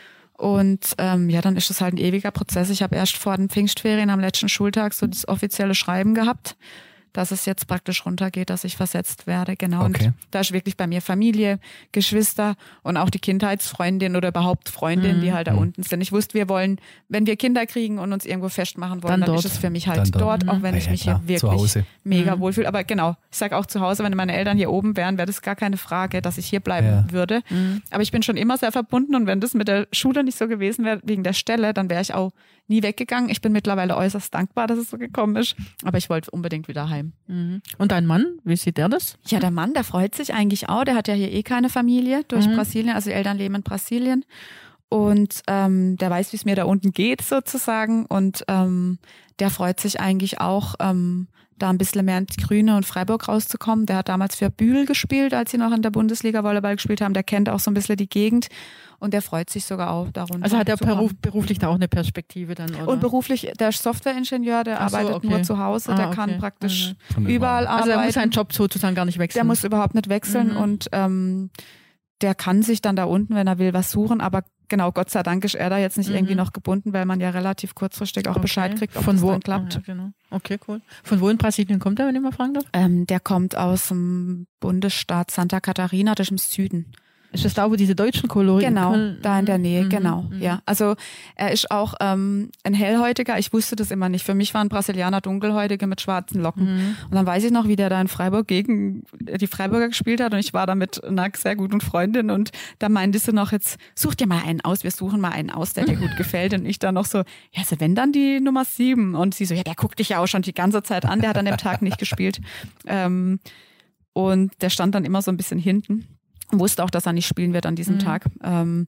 Und ähm, ja, dann ist es halt ein ewiger Prozess. Ich habe erst vor den Pfingstferien am letzten Schultag so das offizielle Schreiben gehabt. dass es jetzt praktisch runtergeht, dass ich versetzt werde. Genau. Okay. Und da ist wirklich bei mir Familie, Geschwister und auch die Kindheitsfreundin oder überhaupt Freundin, Mhm. die halt da Mhm. unten sind. Ich wusste, wir wollen, wenn wir Kinder kriegen und uns irgendwo festmachen wollen, Dann dann, dort. ist es für mich halt Dann dort, dort. auch wenn Ja, ich ja, mich klar. hier Zu wirklich Hause. mega Mhm. wohlfühle. Aber genau, ich sage auch zu Hause, wenn meine Eltern hier oben wären, wäre das gar keine Frage, dass ich hier bleiben Ja. würde. Mhm. Aber ich bin schon immer sehr verbunden und wenn das mit der Schule nicht so gewesen wäre, wegen der Stelle, dann wäre ich auch nie weggegangen. Ich bin mittlerweile äußerst dankbar, dass es so gekommen ist. Aber ich wollte unbedingt wieder heim. Mhm. Und dein Mann, wie sieht der das? Ja, der Mann, der freut sich eigentlich auch. Der hat ja hier eh keine Familie durch Mhm. Brasilien. Also die Eltern leben in Brasilien. Und ähm, der weiß, wie es mir da unten geht sozusagen. Und ähm, der freut sich eigentlich auch, ähm, da ein bisschen mehr ins Grüne und Freiburg rauszukommen. Der hat damals für Bühl gespielt, als sie noch in der Bundesliga Volleyball gespielt haben. Der kennt auch so ein bisschen die Gegend. Und der freut sich sogar auch darunter. Also hat er zu kommen. beruf, beruflich da auch eine Perspektive dann, oder? Und beruflich, der ist Softwareingenieur, der Ach so, arbeitet okay. nur zu Hause, Ah, der okay. kann praktisch Mhm. Von überall überall. Also er muss arbeiten. seinen Job sozusagen gar nicht wechseln. Der muss überhaupt nicht wechseln Mhm. und ähm, der kann sich dann da unten, wenn er will, was suchen. Aber genau, Gott sei Dank ist er da jetzt nicht Mhm. irgendwie noch gebunden, weil man ja relativ kurzfristig auch Okay. Bescheid kriegt, ob Von das wo? dann klappt. Ah, ja, genau. Okay, cool. Von wo in Brasilien kommt er, wenn ich mal fragen darf? Ähm, der kommt aus dem Bundesstaat Santa Catarina, das ist im Süden. Ist das da, wo diese deutschen Kolorien? Genau, da in der Nähe, Mhm. genau. Mhm. Ja, also er ist auch ähm, ein Hellhäutiger. Ich wusste das immer nicht. Für mich waren Brasilianer Dunkelhäutige mit schwarzen Locken. Mhm. Und dann weiß ich noch, wie der da in Freiburg gegen die Freiburger gespielt hat und ich war da mit einer sehr guten Freundin und da meinte sie noch, jetzt such dir mal einen aus, wir suchen mal einen aus, der dir gut gefällt und ich dann noch so, ja, also wenn dann die Nummer sieben und sie so, ja, der guckt dich ja auch schon die ganze Zeit an, der hat an dem Tag nicht gespielt ähm, und der stand dann immer so ein bisschen hinten und wusste auch, dass er nicht spielen wird an diesem Mhm. Tag ähm,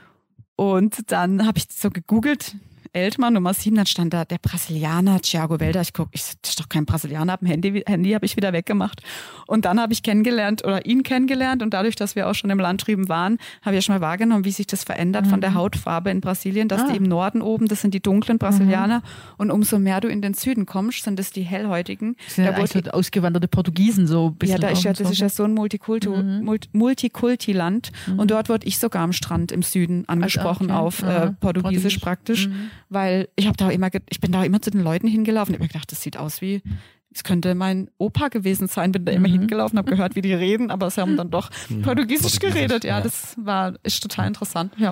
und dann habe ich so gegoogelt, Eltmann Nummer sieben, dann stand da der Brasilianer Thiago Welder. Ich gucke, ich, das ist doch kein Brasilianer, hab ein Handy, Handy habe ich wieder weggemacht. Und dann habe ich kennengelernt oder ihn kennengelernt und dadurch, dass wir auch schon im Land drüben waren, habe ich ja schon mal wahrgenommen, wie sich das verändert Mhm. von der Hautfarbe in Brasilien, dass Ah. die im Norden oben, das sind die dunklen Brasilianer und umso mehr du in den Süden kommst, sind es die hellhäutigen. Das sind ja Da eigentlich wurde- so ausgewanderte Portugiesen so ein ja, bisschen. da ist ja, auch das so. ist ja so ein Multikultu, Mhm. Multi- Multikulti-Land. Mhm. Und dort wurde ich sogar am Strand im Süden angesprochen okay. auf äh, Aha. Portugiesisch Portugiesisch. praktisch, Mhm. weil ich habe da immer, ge- ich bin da immer zu den Leuten hingelaufen. Ich habe mir gedacht, das sieht aus wie, es könnte mein Opa gewesen sein. Bin da immer Mhm. hingelaufen, habe gehört, wie die reden, aber sie haben dann doch Mhm. Portugiesisch Portugiesisch, geredet. Ja, ja. das war ist total interessant. Ja.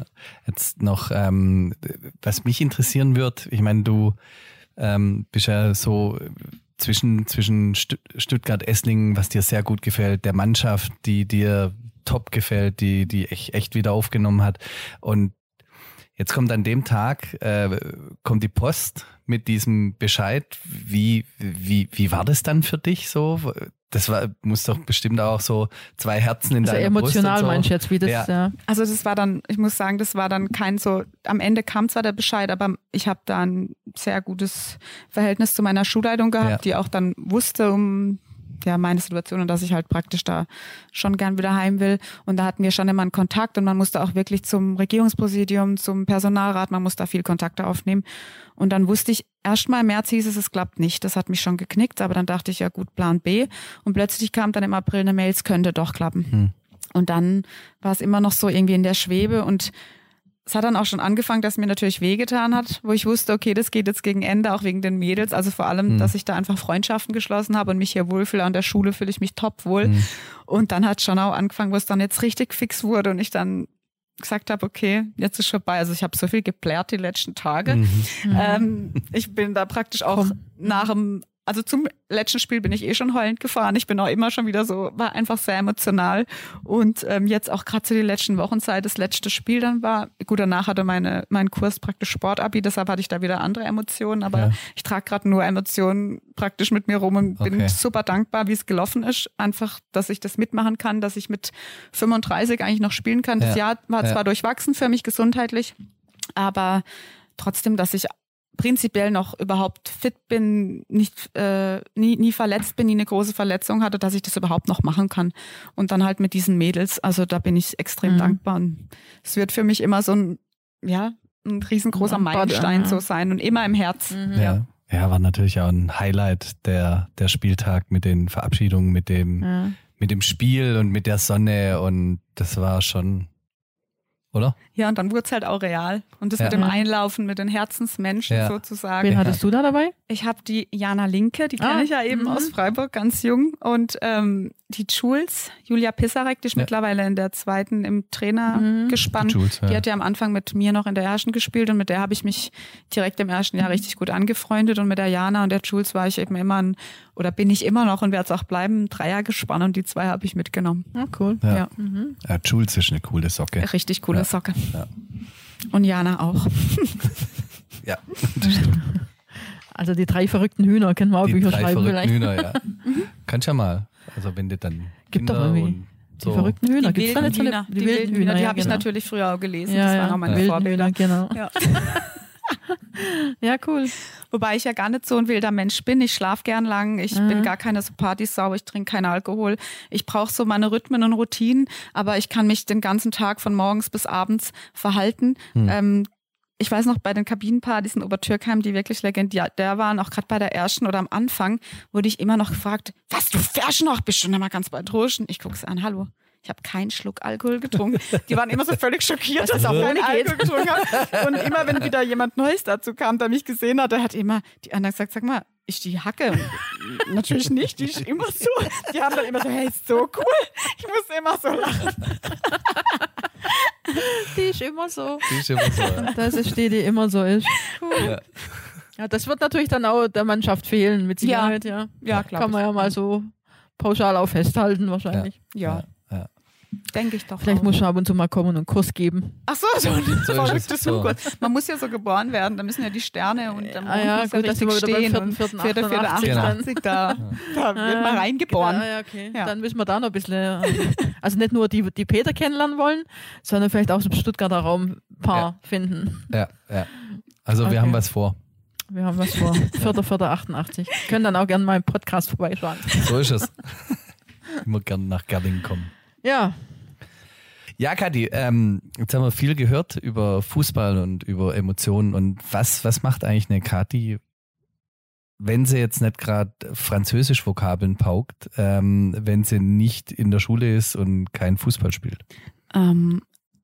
Jetzt noch, ähm, was mich interessieren wird, ich meine, du ähm, bist ja so zwischen, zwischen Stu- Stuttgart-Esslingen, was dir sehr gut gefällt, der Mannschaft, die dir top gefällt, die, die echt, echt wieder aufgenommen hat. Und jetzt kommt an dem Tag, äh, kommt die Post mit diesem Bescheid. Wie, wie, wie war das dann für dich so? Das war, muss doch bestimmt auch so zwei Herzen in Also deiner Brust emotional und so. meinst du jetzt, wie das, Ja. ja. Also das war dann, ich muss sagen, das war dann kein so, am Ende kam zwar der Bescheid, aber ich habe da ein sehr gutes Verhältnis zu meiner Schulleitung gehabt, Ja. die auch dann wusste um ja, meine Situation und dass ich halt praktisch da schon gern wieder heim will. Und da hatten wir schon immer einen Kontakt und man musste auch wirklich zum Regierungspräsidium, zum Personalrat, man musste da viel Kontakte aufnehmen. Und dann wusste ich, erst mal im März hieß es, es klappt nicht. Das hat mich schon geknickt, aber dann dachte ich, ja gut, Plan B. Und plötzlich kam dann im April eine Mail, es könnte doch klappen. Hm. Und dann war es immer noch so irgendwie in der Schwebe und es hat dann auch schon angefangen, dass mir natürlich wehgetan hat, wo ich wusste, okay, das geht jetzt gegen Ende, auch wegen den Mädels. Also vor allem, Hm. dass ich da einfach Freundschaften geschlossen habe und mich hier wohlfühle. An der Schule fühle ich mich top wohl. Hm. Und dann hat schon auch angefangen, wo es dann jetzt richtig fix wurde und ich dann gesagt habe, okay, jetzt ist vorbei. Also ich habe so viel geplärt die letzten Tage. Mhm. Ähm, ich bin da praktisch auch nach dem, also zum letzten Spiel bin ich eh schon heulend gefahren. Ich bin auch immer schon wieder so, war einfach sehr emotional. Und ähm, jetzt auch gerade zu die letzten Wochen, seit das letzte Spiel dann war. Gut, danach hatte meine mein Kurs praktisch Sportabi, deshalb hatte ich da wieder andere Emotionen. Aber Ja. ich trage gerade nur Emotionen praktisch mit mir rum und bin Okay. super dankbar, wie es gelaufen ist. Einfach, dass ich das mitmachen kann, dass ich mit fünfunddreißig eigentlich noch spielen kann. Das Ja. Jahr war Ja. zwar durchwachsen für mich gesundheitlich, aber trotzdem, dass ich prinzipiell noch überhaupt fit bin, nicht äh, nie, nie verletzt bin, nie eine große Verletzung hatte, dass ich das überhaupt noch machen kann. Und dann halt mit diesen Mädels, also da bin ich extrem Mhm. dankbar. Und es wird für mich immer so ein, ja, ein riesengroßer Ein Bad, Meilenstein ja. so sein und immer im Herz. Mhm. Ja. Ja, war natürlich auch ein Highlight der, der Spieltag mit den Verabschiedungen, mit dem, Ja. mit dem Spiel und mit der Sonne und das war schon, oder? Ja, und dann wurde es halt auch real. Und das Ja. mit dem Ja. Einlaufen, mit den Herzensmenschen Ja. sozusagen. Wen hattest du da dabei? Ich habe die Jana Linke, die Ah, kenne ich ja eben mhm. aus Freiburg, ganz jung. Und ähm, die Jules, Julia Pissarek, die ist Ja. mittlerweile in der zweiten im Trainer Mhm. gespannt. Jules, ja. Die hat ja am Anfang mit mir noch in der ersten gespielt und mit der habe ich mich direkt im ersten Jahr richtig gut angefreundet. Und mit der Jana und der Jules war ich eben immer ein, oder bin ich immer noch und werde es auch bleiben, ein Dreiergespann und die zwei habe ich mitgenommen. Ja, cool. Ja. Ja. Mhm. Ja, Jules ist eine coole Socke. Richtig coole Ja. Socke. Ja. Und Jana auch. Ja, das stimmt. Also die drei verrückten Hühner, können wir auch Die Bücher drei schreiben verrückten vielleicht. Hühner, ja. Kannst ja mal. Also wenn du dann Gibt doch Kinder irgendwie und Die so. verrückten Hühner. Die Gibt's da wilden nicht so eine, Hühner, die wilden Hühner, die ja, habe ich genau. natürlich früher auch gelesen. Ja, das ja. waren auch meine wilden Vorbilder. Hühner, genau. Ja. Ja, cool. Wobei ich ja gar nicht so ein wilder Mensch bin. Ich schlafe gern lang. Ich Mhm. bin gar keine so Partysau. Ich trinke keinen Alkohol. Ich brauche so meine Rhythmen und Routinen. Aber ich kann mich den ganzen Tag von morgens bis abends verhalten. Hm. Ähm, ich weiß noch, bei den Kabinenpartys in Obertürkheim, die wirklich legendär waren, auch gerade bei der ersten oder am Anfang, wurde ich immer noch gefragt, was, du fährst noch? Bist du nicht mal ganz bei Droschen? Ich gucke sie an, hallo. Ich habe keinen Schluck Alkohol getrunken. Die waren immer so völlig schockiert, dass ich auch keinen Alkohol getrunken habe. Und immer, wenn wieder jemand Neues dazu kam, der mich gesehen hat, der hat immer die anderen gesagt, sag mal, ist die Hacke? Und natürlich nicht, die ist immer so. Die haben dann immer so, hey, ist so cool. Ich muss immer so lachen. Die ist immer so. Die ist immer so. Ja. Das ist die, die immer so ist. Ja. Ja, das wird natürlich dann auch der Mannschaft fehlen, mit Sicherheit, ja. Ja, klar. Kann man ja mal so pauschal auch festhalten wahrscheinlich. Ja, Ja. denke ich doch. Vielleicht auch. muss du ab und zu mal kommen und einen Kuss geben. Ach so, so ein So ist es. verrücktes So. Suche. Man muss ja so geboren werden, da müssen ja die Sterne und der Mond Ah ja, muss ja gut, da sind richtig wir wieder beim stehen. vierten, und vierten, vierte, vierte, achtundachtzig achtundachtzig, da, da wird man reingeboren. Ah, ja, okay. Ja. Dann müssen wir da noch ein bisschen, äh, also nicht nur die, die Peter kennenlernen wollen, sondern vielleicht auch so im Stuttgarter Raum ein paar finden. Ja, ja. Also wir Okay. haben was vor. Wir haben was vor. vierter vierter achtundachtzig. Können dann auch gerne mal im Podcast vorbeischauen. So ist es. Immer gern nach Gerding kommen. Ja, Ja, Kathi, ähm, jetzt haben wir viel gehört über Fußball und über Emotionen. Und was, was macht eigentlich eine Kathi, wenn sie jetzt nicht gerade Französisch-Vokabeln paukt, ähm, wenn sie nicht in der Schule ist und kein Fußball spielt? Ähm,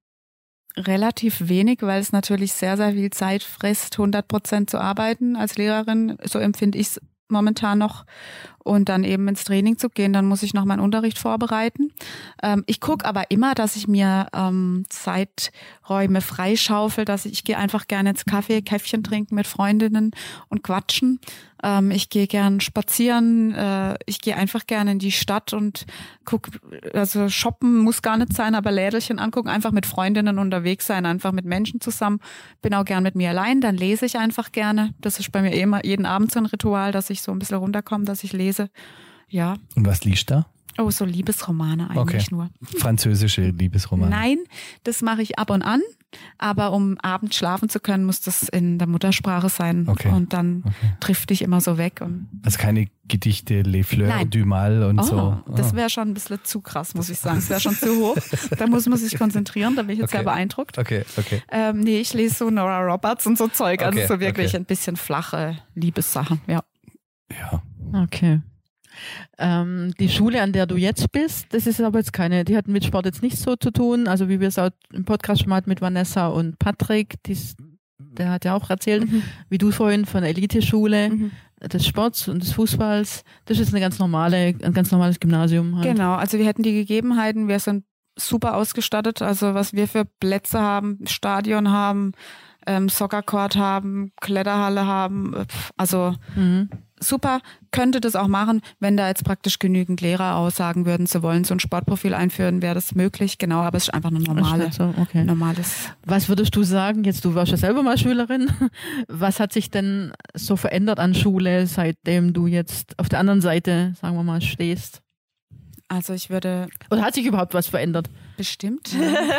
relativ wenig, weil es natürlich sehr, sehr viel Zeit frisst, hundert Prozent zu arbeiten als Lehrerin. So empfinde ich es momentan noch. Und dann eben ins Training zu gehen, dann muss ich noch meinen Unterricht vorbereiten. Ähm, ich gucke aber immer, dass ich mir ähm, Zeiträume freischaufel, dass ich, ich gehe einfach gerne ins Kaffee, Käffchen trinken mit Freundinnen und quatschen. Ähm, ich gehe gern spazieren, äh, ich gehe einfach gerne in die Stadt und guck, also shoppen muss gar nicht sein, aber Lädelchen angucken, einfach mit Freundinnen unterwegs sein, einfach mit Menschen zusammen. Bin auch gern mit mir allein, dann lese ich einfach gerne. Das ist bei mir eh immer jeden Abend so ein Ritual, dass ich so ein bisschen runterkomme, dass ich lese. Ja. Und was liest da? Oh, so Liebesromane eigentlich Okay. nur. Französische Liebesromane. Nein, das mache ich ab und an, aber um abends schlafen zu können, muss das in der Muttersprache sein. Okay. Und dann Okay. trifft dich immer so weg. Und Also keine Gedichte, Les Fleurs Nein. du Mal und oh, so. das Ah. wäre schon ein bisschen zu krass, muss ich sagen. Das wäre schon zu hoch. Da muss man sich konzentrieren, da bin ich jetzt Okay. sehr beeindruckt. Okay, okay. Ähm, nee, ich lese so Nora Roberts und so Zeug, also Okay, so wirklich okay. ein bisschen flache Liebessachen, ja. Ja. okay. Ähm, die Schule, an der du jetzt bist, das ist aber jetzt keine, die hat mit Sport jetzt nicht so zu tun, also wie wir es auch im Podcast schon mal hatten mit Vanessa und Patrick, dies, der hat ja auch erzählt, Mhm. wie du vorhin von der Eliteschule, Mhm. des Sports und des Fußballs, das ist eine ganz normale, ein ganz normales Gymnasium. Halt. Genau, also wir hätten die Gegebenheiten, wir sind super ausgestattet, also was wir für Plätze haben, Stadion haben, ähm, Soccercourt haben, Kletterhalle haben, pf, also Mhm. super, könnte das auch machen, wenn da jetzt praktisch genügend Lehrer aussagen würden, sie wollen so ein Sportprofil einführen, wäre das möglich, genau, aber es ist einfach eine normale, So, okay. normales. Was würdest du sagen, jetzt du warst ja selber mal Schülerin, was hat sich denn so verändert an Schule, seitdem du jetzt auf der anderen Seite, sagen wir mal, stehst? Also ich würde Oder hat sich überhaupt was verändert? bestimmt.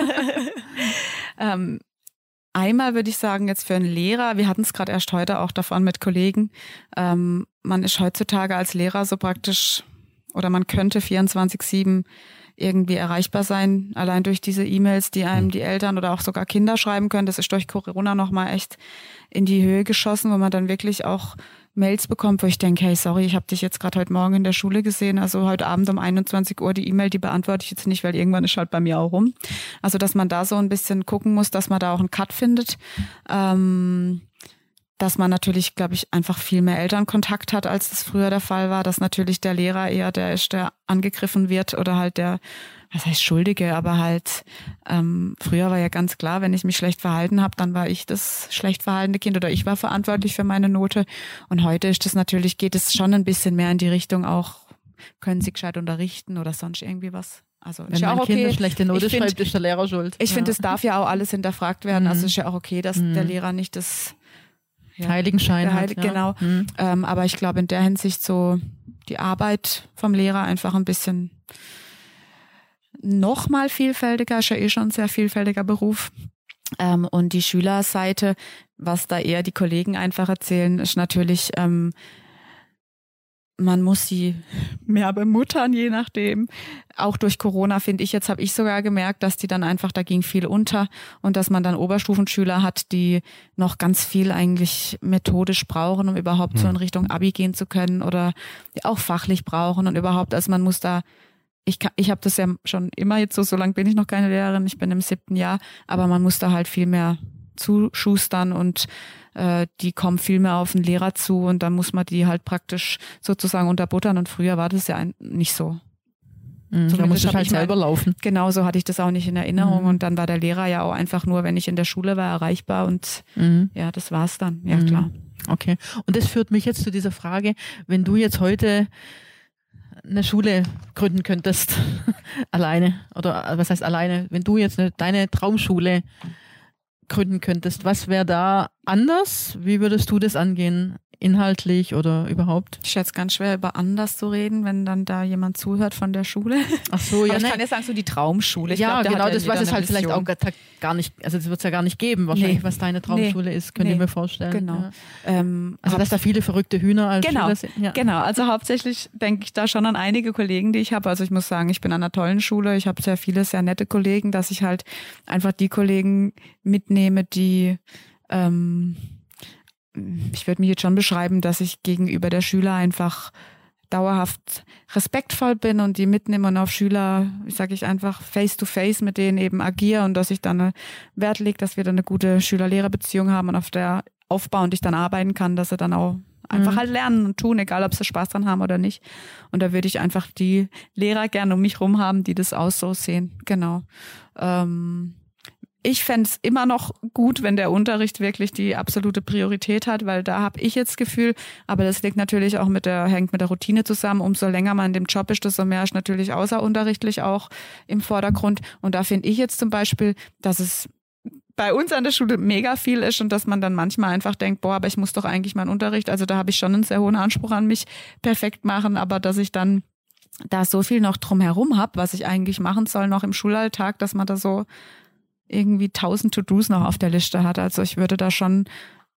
ähm, einmal würde ich sagen, jetzt für einen Lehrer, wir hatten es gerade erst heute auch davon mit Kollegen, ähm, man ist heutzutage als Lehrer so praktisch, oder man könnte vierundzwanzig sieben irgendwie erreichbar sein, allein durch diese E-Mails, die einem die Eltern oder auch sogar Kinder schreiben können. Das ist durch Corona nochmal echt in die Höhe geschossen, wo man dann wirklich auch Mails bekommt, wo ich denke, hey, sorry, ich habe dich jetzt gerade heute Morgen in der Schule gesehen, also heute Abend um einundzwanzig Uhr die E-Mail, die beantworte ich jetzt nicht, weil irgendwann ist halt bei mir auch rum. Also dass man da so ein bisschen gucken muss, dass man da auch einen Cut findet. Ähm, dass man natürlich, glaube ich, einfach viel mehr Elternkontakt hat, als das früher der Fall war, dass natürlich der Lehrer eher der ist, der angegriffen wird oder halt der, was heißt Schuldige, aber halt ähm, früher war ja ganz klar, wenn ich mich schlecht verhalten habe, dann war ich das schlecht verhaltene Kind oder ich war verantwortlich für meine Note. Und heute ist das natürlich, geht es schon ein bisschen mehr in die Richtung auch, können Sie gescheit unterrichten oder sonst irgendwie was. Also wenn ist ja mein auch Kind okay. eine schlechte Note Ich find- schreibt, ist der Lehrer schuld. Ich ja. finde, es darf ja auch alles hinterfragt werden. Mhm. Also ist ja auch okay, dass Mhm. der Lehrer nicht das ja, Heiligenschein der hat. Heilig, ja. genau. Mhm. Ähm, aber ich glaube in der Hinsicht so die Arbeit vom Lehrer einfach ein bisschen noch mal vielfältiger, ist ja eh schon ein sehr vielfältiger Beruf. Ähm, und die Schülerseite, was da eher die Kollegen einfach erzählen, ist natürlich, ähm, man muss sie mehr bemuttern, je nachdem. Auch durch Corona, finde ich, jetzt habe ich sogar gemerkt, dass die dann einfach, da ging viel unter und dass man dann Oberstufenschüler hat, die noch ganz viel eigentlich methodisch brauchen, um überhaupt so in Richtung Abi gehen zu können oder die auch fachlich brauchen und überhaupt, also man muss da, ich kann, ich habe das ja schon immer jetzt so, so lange bin ich noch keine Lehrerin, ich bin im siebten Jahr, aber man muss da halt viel mehr zuschustern und äh, die kommen viel mehr auf den Lehrer zu und dann muss man die halt praktisch sozusagen unterbuttern und früher war das ja ein, nicht so. Mhm. Da Zumindest muss ich hab halt ich mein- selber laufen. Genauso hatte ich das auch nicht in Erinnerung Mhm. und dann war der Lehrer ja auch einfach nur, wenn ich in der Schule war, erreichbar und Mhm. ja, das war's dann. Ja, Mhm. klar. Okay. Und das führt mich jetzt zu dieser Frage, wenn du jetzt heute eine Schule gründen könntest, alleine, oder was heißt alleine, wenn du jetzt eine, deine Traumschule gründen könntest, was wäre da anders? Wie würdest du das angehen? Inhaltlich oder überhaupt? Ich schätze ganz schwer über anders zu reden, wenn dann da jemand zuhört von der Schule. Ach so, Aber ja, ich ne, kann ja sagen, so die Traumschule. Ich ja, glaub, da genau, hat ja das, was jeder es eine halt vielleicht auch Vision. gar, gar nicht, also das wird es ja gar nicht geben, wahrscheinlich, Nee. was deine Traumschule ist, könnte Nee. ich mir vorstellen. Genau. Ja. Ähm, Also, dass da viele verrückte Hühner als Genau, Schüler sind. Ja. Genau, also hauptsächlich denke ich da schon an einige Kollegen, die ich habe. Also ich muss sagen, ich bin an einer tollen Schule, ich habe sehr viele, sehr nette Kollegen, dass ich halt einfach die Kollegen mitnehme, die, ähm, ich würde mich jetzt schon beschreiben, dass ich gegenüber der Schüler einfach dauerhaft respektvoll bin und die mitnehme und auf Schüler, sage ich einfach, face-to-face mit denen eben agiere und dass ich dann Wert lege, dass wir dann eine gute Schüler-Lehrer-Beziehung haben und auf der aufbauen und ich dann arbeiten kann, dass sie dann auch einfach Mhm. halt lernen und tun, egal ob sie Spaß dran haben oder nicht. Und da würde ich einfach die Lehrer gerne um mich rum haben, die das auch so sehen. Genau. Ähm, ich fände es immer noch gut, wenn der Unterricht wirklich die absolute Priorität hat, weil da habe ich jetzt das Gefühl, aber das liegt natürlich auch mit der, hängt mit der Routine zusammen. Umso länger man in dem Job ist, desto mehr ist natürlich außerunterrichtlich auch im Vordergrund. Und da finde ich jetzt zum Beispiel, dass es bei uns an der Schule mega viel ist und dass man dann manchmal einfach denkt, boah, aber ich muss doch eigentlich meinen Unterricht, also da habe ich schon einen sehr hohen Anspruch an mich, perfekt machen, aber dass ich dann da so viel noch drumherum habe, was ich eigentlich machen soll noch im Schulalltag, dass man da so irgendwie tausend To-Dos noch auf der Liste hat. Also ich würde da schon,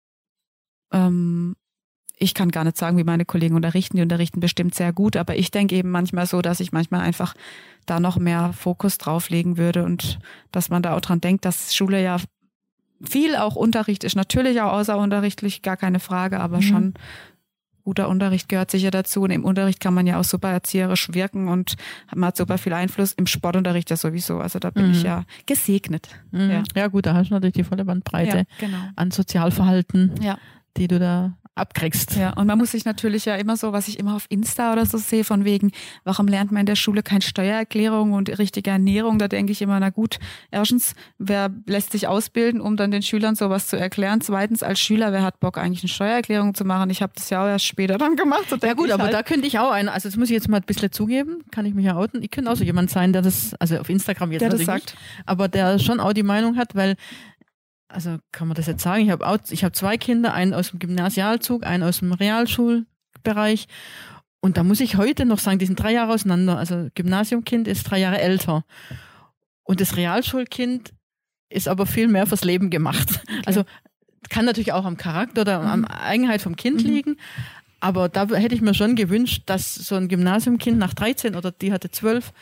ähm, ich kann gar nicht sagen, wie meine Kollegen unterrichten, die unterrichten bestimmt sehr gut, aber ich denke eben manchmal so, dass ich manchmal einfach da noch mehr Fokus drauflegen würde und dass man da auch dran denkt, dass Schule ja viel auch Unterricht ist, natürlich auch außerunterrichtlich, gar keine Frage, aber Mhm. schon guter Unterricht gehört sicher dazu und im Unterricht kann man ja auch super erzieherisch wirken und man hat super viel Einfluss, im Sportunterricht ja sowieso, also da bin Mhm. ich ja gesegnet. Mhm. Ja. Ja. gut, da hast du natürlich die volle Bandbreite Ja, genau. an Sozialverhalten, Ja. die du da abkriegst. Ja, und man muss sich natürlich ja immer so, was ich immer auf Insta oder so sehe, von wegen, warum lernt man in der Schule keine Steuererklärung und richtige Ernährung? Da denke ich immer, na gut, erstens, wer lässt sich ausbilden, um dann den Schülern sowas zu erklären? Zweitens, als Schüler, wer hat Bock, eigentlich eine Steuererklärung zu machen? Ich habe das ja auch erst später dann gemacht. So Ja denke gut, ich aber halt. da könnte ich auch ein, also das muss ich jetzt mal ein bisschen zugeben, kann ich mich ja outen. Ich könnte auch so jemand sein, der das, also auf Instagram jetzt Der das natürlich sagt. nicht, aber der schon auch die Meinung hat, weil, also kann man das jetzt sagen, ich habe auch, ich habe zwei Kinder, einen aus dem Gymnasialzug, einen aus dem Realschulbereich und da muss ich heute noch sagen, die sind drei Jahre auseinander, also Gymnasiumkind ist drei Jahre älter und das Realschulkind ist aber viel mehr fürs Leben gemacht. Also kann natürlich auch am Charakter oder Mhm. am Eigenheit vom Kind Mhm. liegen, aber da hätte ich mir schon gewünscht, dass so ein Gymnasiumkind nach dreizehn oder die hatte zwölf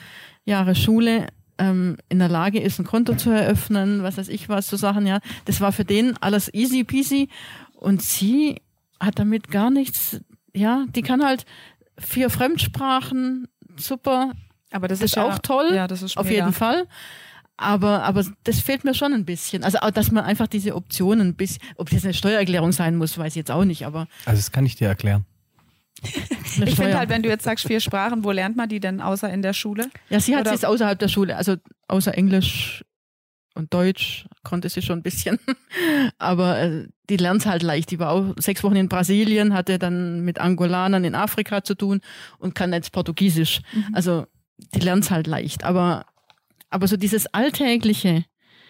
Jahre Schule ähm, in der Lage ist, ein Konto zu eröffnen, was weiß ich was, so Sachen, ja. Das war für den alles easy peasy und sie hat damit gar nichts, ja, die kann halt vier Fremdsprachen, super, aber das, das ist ist auch ja, toll, ja, das ist auf mega. jeden Fall. Aber, aber das fehlt mir schon ein bisschen. Also, auch, dass man einfach diese Optionen ein bisschen, ob das eine Steuererklärung sein muss, weiß ich jetzt auch nicht, aber. Also, das kann ich dir erklären. Ich finde halt, wenn du jetzt sagst vier Sprachen, wo lernt man die denn außer in der Schule? Ja, sie hat Oder? sie jetzt außerhalb der Schule, also außer Englisch und Deutsch konnte sie schon ein bisschen. Aber äh, die lernt halt leicht. Die war auch sechs Wochen in Brasilien, hatte dann mit Angolanern in Afrika zu tun und kann jetzt Portugiesisch. Mhm. Also die lernt halt leicht. Aber Aber so dieses Alltägliche,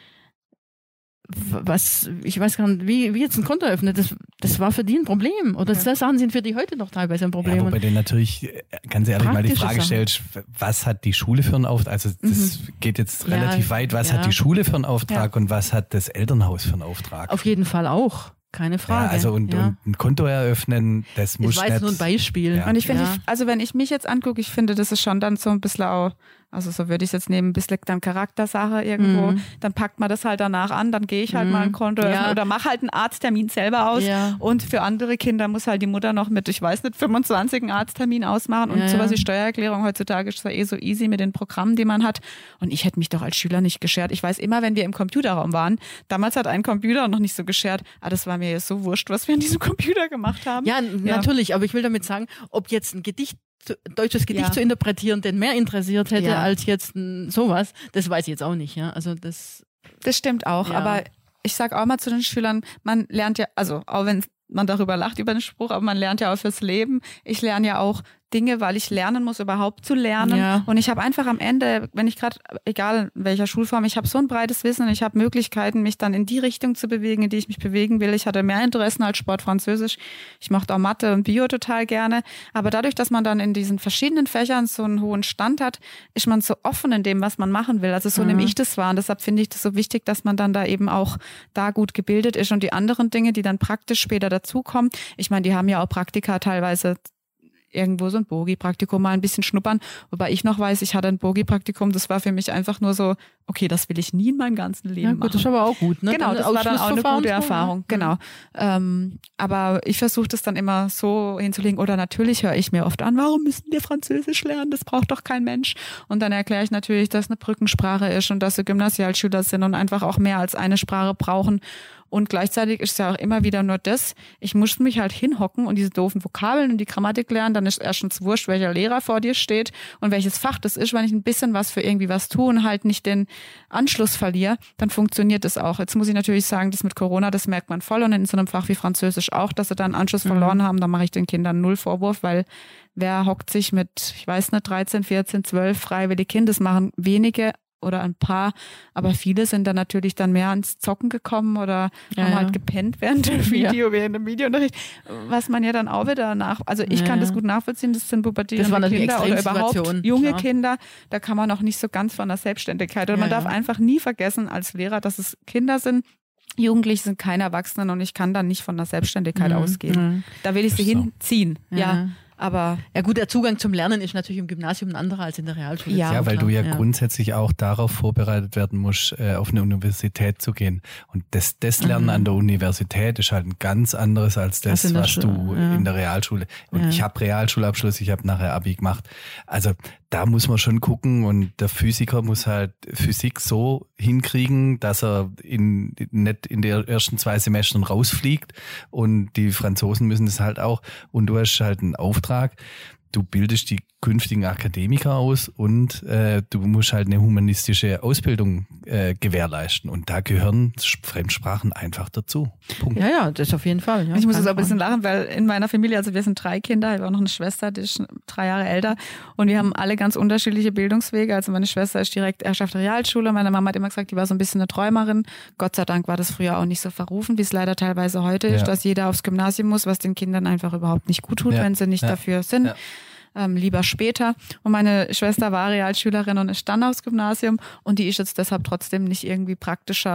was, ich weiß gar nicht, wie, wie jetzt ein Konto öffnet, das, das war für die ein Problem. Oder okay. Sachen sind für die heute noch teilweise ein Problem. Ja, wobei du natürlich, ganz ehrlich, mal die Frage Sachen. stellst, was hat die Schule für einen Auftrag? Also das mhm. geht jetzt ja, relativ weit. Was ja. hat die Schule für einen Auftrag ja. und was hat das Elternhaus für einen Auftrag? Auf jeden Fall auch. Keine Frage. Ja, also und, ja. und ein Konto eröffnen, das muss nicht. Das war nicht... jetzt nur ein Beispiel. Ja. Und ich finde, ja. also wenn ich mich jetzt angucke, ich finde, das ist schon dann so ein bisschen auch, also so würde ich es jetzt nehmen, ein bisschen dann Charaktersache irgendwo. Mhm. Dann packt man das halt danach an, dann gehe ich halt mhm. mal ein Konto öffnen ja. oder mache halt einen Arzttermin selber aus. Ja. Und für andere Kinder muss halt die Mutter noch mit, ich weiß nicht, fünfundzwanzig einen Arzttermin ausmachen. Und ja, sowas ja. wie Steuererklärung heutzutage ist ja eh so easy mit den Programmen, die man hat. Und ich hätte mich doch als Schüler nicht geschert. Ich weiß immer, wenn wir im Computerraum waren, damals hat ein Computer noch nicht so geschert, ah, das war mir jetzt so wurscht, was wir in diesem Computer gemacht haben. Ja, ja, natürlich, aber ich will damit sagen, ob jetzt ein Gedicht, deutsches Gedicht ja. zu interpretieren, den mehr interessiert hätte ja. als jetzt ein, sowas, das weiß ich jetzt auch nicht, ja. Also das. Das stimmt auch, ja. aber ich sage auch mal zu den Schülern, man lernt ja, also auch wenn man darüber lacht, über den Spruch, aber man lernt ja auch fürs Leben. Ich lerne ja auch Dinge, weil ich lernen muss, überhaupt zu lernen. Ja. Und ich habe einfach am Ende, wenn ich gerade, egal in welcher Schulform, ich habe so ein breites Wissen und ich habe Möglichkeiten, mich dann in die Richtung zu bewegen, in die ich mich bewegen will. Ich hatte mehr Interessen als Sport, Französisch. Ich mochte auch Mathe und Bio total gerne. Aber dadurch, dass man dann in diesen verschiedenen Fächern so einen hohen Stand hat, ist man so offen in dem, was man machen will. Also so mhm. nehme ich das wahr. Und deshalb finde ich das so wichtig, dass man dann da eben auch da gut gebildet ist. Und die anderen Dinge, die dann praktisch später dazukommen, ich meine, die haben ja auch Praktika teilweise irgendwo so ein Bogi-Praktikum mal ein bisschen schnuppern, wobei ich noch weiß, ich hatte ein Bogi-Praktikum, das war für mich einfach nur so, okay, das will ich nie in meinem ganzen Leben ja, gut, machen. Das ist aber auch gut, ne? Genau, dann das war dann auch eine gute Erfahrung, so, genau. Ähm, aber ich versuche das dann immer so hinzulegen, oder natürlich höre ich mir oft an, warum müssen wir Französisch lernen, das braucht doch kein Mensch. Und dann erkläre ich natürlich, dass es eine Brückensprache ist und dass wir Gymnasialschüler sind und einfach auch mehr als eine Sprache brauchen. Und gleichzeitig ist es ja auch immer wieder nur das, ich muss mich halt hinhocken und diese doofen Vokabeln und die Grammatik lernen, dann ist erstens wurscht, welcher Lehrer vor dir steht und welches Fach das ist. Wenn ich ein bisschen was für irgendwie was tue und halt nicht den Anschluss verliere, dann funktioniert das auch. Jetzt muss ich natürlich sagen, das mit Corona, das merkt man voll und in so einem Fach wie Französisch auch, dass sie dann Anschluss mhm. verloren haben, da mache ich den Kindern null Vorwurf, weil wer hockt sich mit, ich weiß nicht, dreizehn, vierzehn, zwölf freiwillige Kinder, das machen wenige oder ein paar, aber viele sind dann natürlich dann mehr ans Zocken gekommen oder ja, haben ja. halt gepennt während dem Video, ja. während dem Videounterricht, was man ja dann auch wieder nach, also ich ja, kann ja. das gut nachvollziehen, das sind pubertierende Kinder oder überhaupt junge klar. Kinder, da kann man noch nicht so ganz von der Selbstständigkeit oder ja, man darf ja. einfach nie vergessen als Lehrer, dass es Kinder sind, Jugendliche sind keine Erwachsenen und ich kann dann nicht von der Selbstständigkeit mhm. ausgehen. Mhm. Da will ich sie hinziehen, ja. ja. Aber ja gut, der Zugang zum Lernen ist natürlich im Gymnasium ein anderer als in der Realschule. Ja, ja weil du ja, ja grundsätzlich auch darauf vorbereitet werden musst, äh, auf eine Universität zu gehen. Und das, das Lernen mhm. an der Universität ist halt ein ganz anderes als das, also was Schule, du ja. in der Realschule. Und ja. ich habe Realschulabschluss, ich habe nachher Abi gemacht. Also da muss man schon gucken und der Physiker muss halt Physik so hinkriegen, dass er in, nicht in den ersten zwei Semestern rausfliegt und die Franzosen müssen das halt auch. Und du hast halt einen Auftrag, du bildest die künftigen Akademiker aus und äh, du musst halt eine humanistische Ausbildung äh, gewährleisten. Und da gehören Fremdsprachen einfach dazu. Punkt. Ja, ja, das auf jeden Fall. Ja. Ich muss jetzt auch ein bisschen lachen, weil in meiner Familie, also wir sind drei Kinder, ich habe auch noch eine Schwester, die ist drei Jahre älter und wir haben alle ganz unterschiedliche Bildungswege. Also meine Schwester ist direkt erst auf der Realschule, meine Mama hat immer gesagt, die war so ein bisschen eine Träumerin. Gott sei Dank war das früher auch nicht so verrufen, wie es leider teilweise heute ja. ist, dass jeder aufs Gymnasium muss, was den Kindern einfach überhaupt nicht gut tut, ja. wenn sie nicht ja. dafür sind. Ja. Ähm, lieber später. Und meine Schwester war Realschülerin und ist dann aufs Gymnasium und die ist jetzt deshalb trotzdem nicht irgendwie praktischer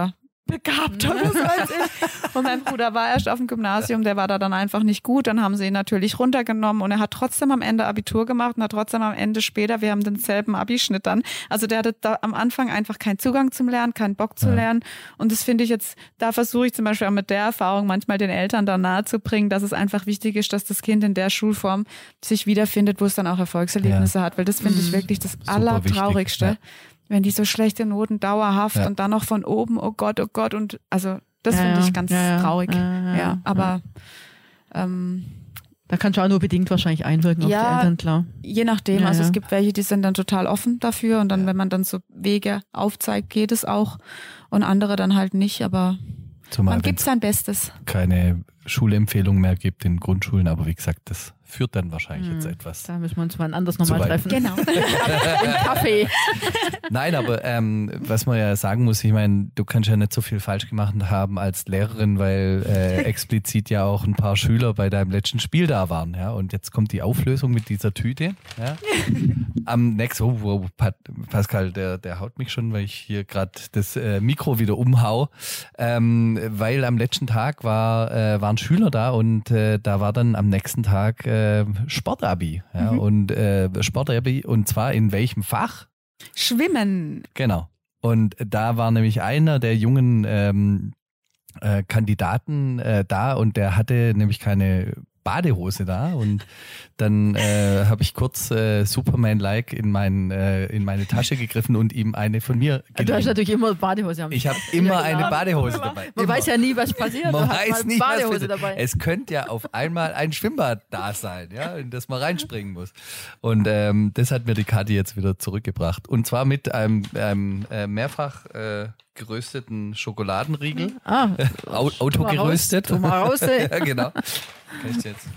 begabt oder so als ich. Und mein Bruder war erst auf dem Gymnasium, der war da dann einfach nicht gut. Dann haben sie ihn natürlich runtergenommen und er hat trotzdem am Ende Abitur gemacht und hat trotzdem am Ende später, wir haben denselben Abischnitt dann. Also der hatte da am Anfang einfach keinen Zugang zum Lernen, keinen Bock zu Ja. lernen. Und das finde ich jetzt, da versuche ich zum Beispiel auch mit der Erfahrung manchmal den Eltern da nahe zu bringen, dass es einfach wichtig ist, dass das Kind in der Schulform sich wiederfindet, wo es dann auch Erfolgserlebnisse Ja. hat. Weil das finde ich wirklich das Super Allertraurigste. wichtig, Wenn die so schlechte Noten dauerhaft Ja. und dann noch von oben, oh Gott, oh Gott. Und also das Ja, finde ja. ich ganz Ja, ja. traurig. Ja, ja, Ja, aber ähm, Da kannst du auch nur bedingt wahrscheinlich einwirken Ja. auf die Eltern, klar. je nachdem, Ja, also ja. es gibt welche, die sind dann total offen dafür und dann, Ja. wenn man dann so Wege aufzeigt, geht es auch und andere dann halt nicht, aber Zumal man wenn gibt es sein Bestes. keine Schulempfehlung mehr gibt in Grundschulen, aber wie gesagt, das führt dann wahrscheinlich Hm. jetzt etwas. Da müssen wir uns mal anders Zu nochmal weit. treffen. Genau. Im Kaffee. Nein, aber ähm, was man ja sagen muss, ich meine, du kannst ja nicht so viel falsch gemacht haben als Lehrerin, weil äh, explizit ja auch ein paar Schüler bei deinem letzten Spiel da waren, ja. Und jetzt kommt die Auflösung mit dieser Tüte, ja. Am nächsten, oh, oh, Pat, Pascal, der, der haut mich schon, weil ich hier gerade das äh, Mikro wieder umhau, ähm, weil am letzten Tag war, äh, waren Schüler da und äh, da war dann am nächsten Tag äh, Sportabi, ja. Mhm. Und äh, Sportabi und zwar in welchem Fach? Schwimmen. Genau. Und da war nämlich einer der jungen ähm, äh, Kandidaten äh, da und der hatte nämlich keine Badehose da und dann äh, habe ich kurz äh, Superman-like in, mein, äh, in meine Tasche gegriffen und ihm eine von mir Du hast geliehen. natürlich immer Badehose am Ich habe immer Ja, eine genau. Badehose dabei. Man immer. weiß ja nie, was passiert. Man Du hast weiß mal nicht, was Badehose passiert. dabei. Es könnte ja auf einmal ein Schwimmbad da sein, ja, in das man reinspringen muss. Und ähm, das hat mir die Kathi jetzt wieder zurückgebracht. Und zwar mit einem, einem äh, mehrfach äh, gerösteten Schokoladenriegel. Ah, Au- Autogeröstet. Tu mal raus, ey. Ja, genau. Kann ich jetzt.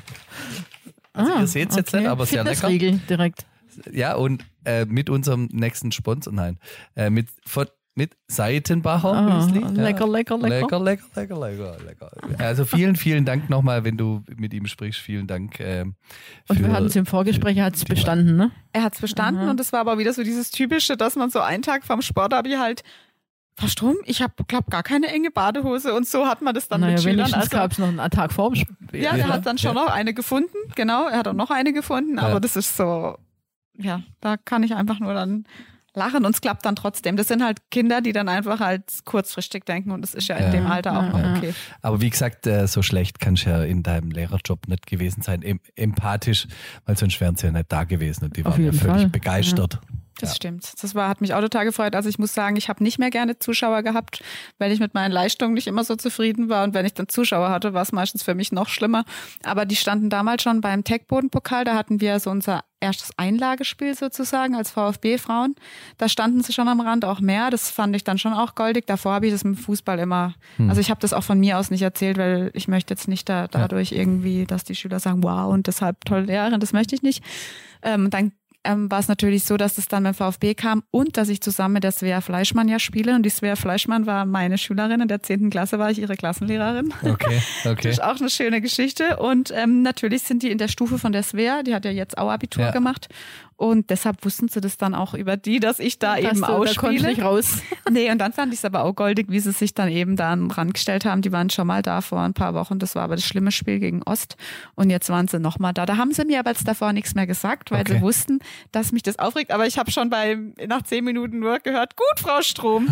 Also Ah, ihr seht es jetzt nicht, aber sehr lecker. Fitnessriegel direkt. Ja, und äh, mit unserem nächsten Sponsor, nein, äh, mit, von, mit Seitenbacher Ah, Müsli. lecker, lecker, lecker. Lecker, lecker, lecker, lecker, lecker. Also vielen, vielen Dank nochmal, wenn du mit ihm sprichst. Vielen Dank. Äh, Und wir für- hatten es im Vorgespräch, er hat es bestanden, ne? Er hat es bestanden Aha. und es war aber wieder so dieses Typische, dass man so einen Tag vom Sportabi halt Verstrom, ich habe, glaube gar keine enge Badehose und so hat man das dann naja, mit Schülern. wenigstens Also, gab es noch einen Tag vorm Spiel. ja, der Ja, hat dann schon ja. noch eine gefunden, genau, er hat auch noch eine gefunden, aber Ja. das ist so, ja, da kann ich einfach nur dann lachen und es klappt dann trotzdem. Das sind halt Kinder, die dann einfach halt kurzfristig denken und das ist ja in Ja. dem Alter auch noch Ja. okay. Aber wie gesagt, äh, so schlecht kannst du ja in deinem Lehrerjob nicht gewesen sein. Em empathisch, weil sonst wären sie ja nicht da gewesen und die Auf waren ja jeden völlig Fall. begeistert. Das Ja. stimmt. Das war, hat mich auch total gefreut. Also ich muss sagen, ich habe nicht mehr gerne Zuschauer gehabt, weil ich mit meinen Leistungen nicht immer so zufrieden war. Und wenn ich dann Zuschauer hatte, war es meistens für mich noch schlimmer. Aber die standen damals schon beim Tech-Boden-Pokal. Da hatten wir so unser erstes Einlagespiel sozusagen als VfB-Frauen. Da standen sie schon am Rand, auch mehr. Das fand ich dann schon auch goldig. Davor habe ich das mit dem Fußball immer, Hm. also ich habe das auch von mir aus nicht erzählt, weil ich möchte jetzt nicht da, dadurch irgendwie, dass die Schüler sagen, wow, und deshalb tolle Lehrerin, das möchte ich nicht. Ähm, dann ähm, war es natürlich so, dass es dann beim VfB kam und dass ich zusammen mit der Svea Fleischmann ja spiele. Und die Svea Fleischmann war meine Schülerin. In der zehnten Klasse war ich ihre Klassenlehrerin. Okay, Das okay. ist auch eine schöne Geschichte. Und ähm, natürlich sind die in der Stufe von der Svea, die hat ja jetzt auch Abitur Ja. gemacht. Und deshalb wussten sie das dann auch über die, dass ich da Dass eben du- da konnte ich ausspiele. nicht raus. Nee, und dann fand ich es aber auch goldig, wie sie sich dann eben da an den Rand gestellt haben. Die waren schon mal da vor ein paar Wochen. Das war aber das schlimme Spiel gegen Ost. Und jetzt waren sie nochmal da. Da haben sie mir aber jetzt davor nichts mehr gesagt, weil Okay. sie wussten, dass mich das aufregt. Aber ich habe schon bei nach zehn Minuten nur gehört, gut, Frau Strom.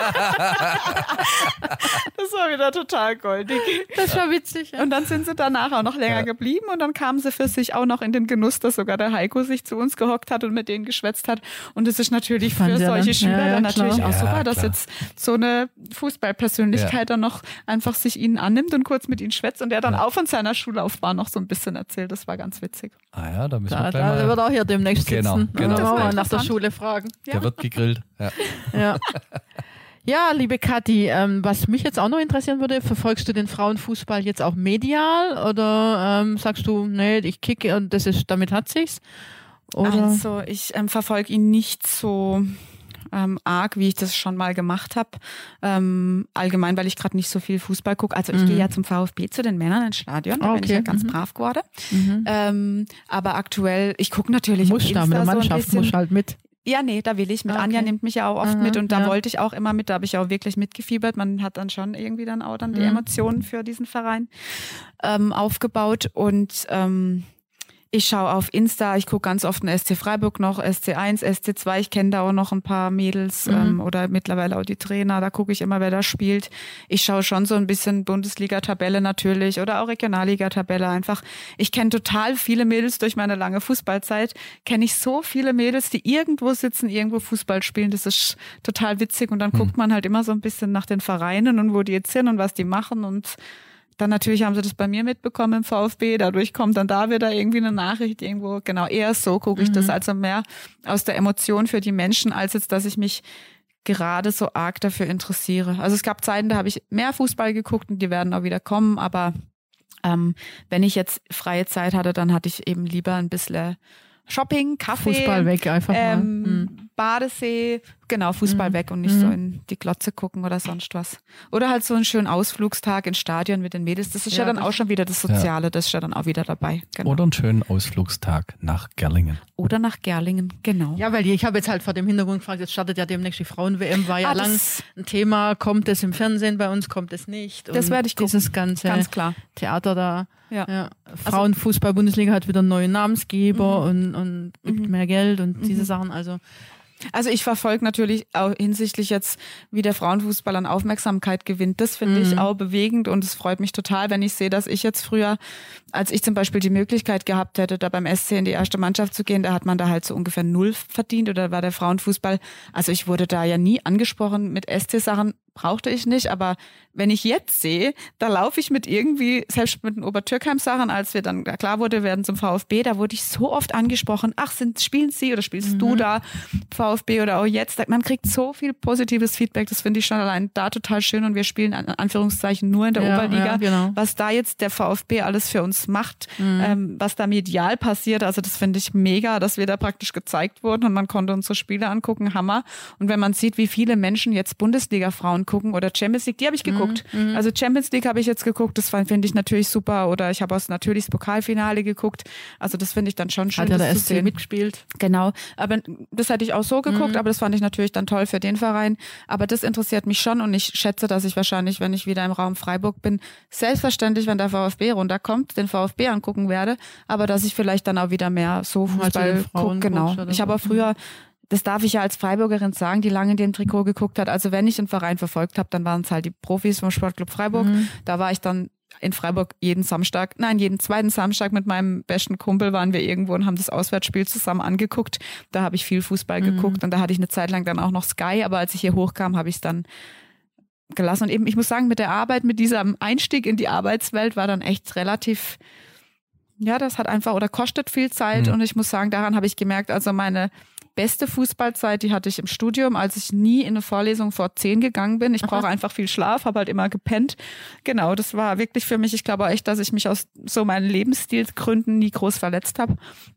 Das war wieder total goldig. Das war witzig. Ja. Und dann sind sie danach auch noch länger Ja. geblieben und dann kamen sie für sich auch noch in den Genuss, dass sogar der Heiko sich zu uns gehockt hat und mit denen geschwätzt hat. Und es ist natürlich Fand für ja solche dann- Schüler ja, ja, dann natürlich klar. auch Ja, super, dass klar. jetzt so eine Fußballpersönlichkeit Ja. dann noch einfach sich ihnen annimmt und kurz mit ihnen schwätzt und der dann Ja. auch von seiner Schullaufbahn noch so ein bisschen erzählt. Das war ganz witzig. Ah ja, da müssen Da, wir gleich da wird mal. auch hier demnächst Genau, sitzen. genau. Da Das wollen war wir nach der interessant. Schule fragen. Ja. Der wird gegrillt. Ja. Ja. Ja, liebe Kathi, ähm, was mich jetzt auch noch interessieren würde, verfolgst du den Frauenfußball jetzt auch medial oder ähm, sagst du, nee, ich kicke und das ist, damit hat sich's? Oder? Also ich ähm, verfolge ihn nicht so ähm, arg, wie ich das schon mal gemacht habe. Ähm, allgemein, weil ich gerade nicht so viel Fußball gucke. Also ich Mhm. gehe ja zum VfB, zu den Männern ins Stadion. Da Ah, bin ich okay. ja ganz Mhm. brav geworden. mhm. Ähm, aber aktuell, ich gucke natürlich Muss auf da mit Insta der so ein Mannschaft, bisschen. muss halt mit. Ja, nee, da will ich mit. Ah, okay. Anja nimmt mich ja auch oft Aha, mit und da ja. wollte ich auch immer mit, da habe ich auch wirklich mitgefiebert. Man hat dann schon irgendwie dann auch dann die Mhm. Emotionen für diesen Verein ähm, aufgebaut und ähm, ich schaue auf Insta, ich gucke ganz oft den S C Freiburg noch, S C eins, S C zwei, ich kenne da auch noch ein paar Mädels Mhm. ähm, oder mittlerweile auch die Trainer, da gucke ich immer, wer da spielt. Ich schaue schon so ein bisschen Bundesliga-Tabelle natürlich oder auch Regionalliga-Tabelle einfach. Ich kenne total viele Mädels durch meine lange Fußballzeit, kenne ich so viele Mädels, die irgendwo sitzen, irgendwo Fußball spielen, das ist total witzig und dann Mhm. guckt man halt immer so ein bisschen nach den Vereinen und wo die jetzt sind und was die machen und dann natürlich haben sie das bei mir mitbekommen im VfB, dadurch kommt dann da wieder irgendwie eine Nachricht irgendwo, genau, eher so gucke ich Mhm. das, also mehr aus der Emotion für die Menschen, als jetzt, dass ich mich gerade so arg dafür interessiere. Also es gab Zeiten, da habe ich mehr Fußball geguckt und die werden auch wieder kommen, aber ähm, wenn ich jetzt freie Zeit hatte, dann hatte ich eben lieber ein bisschen Shopping, Kaffee, Fußball weg einfach ähm, mal. Mhm. Badesee, genau, Fußball Mhm. weg und nicht Mhm. so in die Glotze gucken oder sonst was. Oder halt so einen schönen Ausflugstag ins Stadion mit den Mädels. Das ist ja, Ja, dann das- auch schon wieder das Soziale, das ist ja dann auch wieder dabei. Genau. Oder einen schönen Ausflugstag nach Gerlingen. Oder nach Gerlingen, genau. Ja, weil die, ich habe jetzt halt vor dem Hintergrund gefragt, jetzt startet ja demnächst die Frauen-W M, war ja Ah, lang das- ein Thema, kommt es im Fernsehen bei uns, kommt es nicht. Das Und werde ich gucken. Dieses ganze Ganz klar. Theater da. Ja. Ja. Frauenfußball-Bundesliga hat wieder einen neuen Namensgeber und, und gibt mehr Geld und diese Sachen. Also Also ich verfolge natürlich auch hinsichtlich jetzt, wie der Frauenfußball an Aufmerksamkeit gewinnt. Das finde ich Mhm. auch bewegend und es freut mich total, wenn ich sehe, dass ich jetzt früher, als ich zum Beispiel die Möglichkeit gehabt hätte, da beim S C in die erste Mannschaft zu gehen, da hat man da halt so ungefähr null verdient oder war der Frauenfußball. Also ich wurde da ja nie angesprochen mit S C-Sachen, brauchte ich nicht, aber wenn ich jetzt sehe, da laufe ich mit irgendwie, selbst mit den Obertürkheim-Sachen, als wir dann klar wurde, wir werden zum VfB, da wurde ich so oft angesprochen, ach, sind, spielen Sie oder spielst Mhm. du da VfB oder auch jetzt? Man kriegt so viel positives Feedback, das finde ich schon allein da total schön und wir spielen in Anführungszeichen nur in der Ja, Oberliga. ja, genau. Was da jetzt der VfB alles für uns macht, Mhm. ähm, was da medial passiert, also das finde ich mega, dass wir da praktisch gezeigt wurden und man konnte unsere Spiele angucken, Hammer. Und wenn man sieht, wie viele Menschen jetzt Bundesliga-Frauen gucken oder Champions League, die habe ich geguckt. Mhm. Also Champions League habe ich jetzt geguckt, das fand- finde ich natürlich super. Oder ich habe auch natürlich das Pokalfinale geguckt. Also das finde ich dann schon schön, hat ja der das S zu C sehen. mitgespielt. Genau, aber das hätte ich auch so geguckt, Mhm. aber das fand ich natürlich dann toll für den Verein. Aber das interessiert mich schon und ich schätze, dass ich wahrscheinlich, wenn ich wieder im Raum Freiburg bin, selbstverständlich, wenn der VfB runterkommt, den VfB angucken werde, aber dass ich vielleicht dann auch wieder mehr so Also Fußball den Frauen gucke. Genau. guckst oder Ich so. habe auch früher, das darf ich ja als Freiburgerin sagen, die lange in dem Trikot geguckt hat. Also wenn ich einen Verein verfolgt habe, dann waren es halt die Profis vom Sportclub Freiburg. Mhm. Da war ich dann in Freiburg jeden Samstag, nein, jeden zweiten Samstag mit meinem besten Kumpel waren wir irgendwo und haben das Auswärtsspiel zusammen angeguckt. Da habe ich viel Fußball Mhm. geguckt und da hatte ich eine Zeit lang dann auch noch Sky, aber als ich hier hochkam, habe ich es dann gelassen. Und eben, ich muss sagen, mit der Arbeit, mit diesem Einstieg in die Arbeitswelt war dann echt relativ, ja, das hat einfach oder kostet viel Zeit Mhm. und ich muss sagen, daran habe ich gemerkt, also meine beste Fußballzeit, die hatte ich im Studium, als ich nie in eine Vorlesung vor zehn gegangen bin. Ich brauche einfach viel Schlaf, habe halt immer gepennt. Genau, das war wirklich für mich, ich glaube auch echt, dass ich mich aus so meinen Lebensstilgründen nie groß verletzt habe.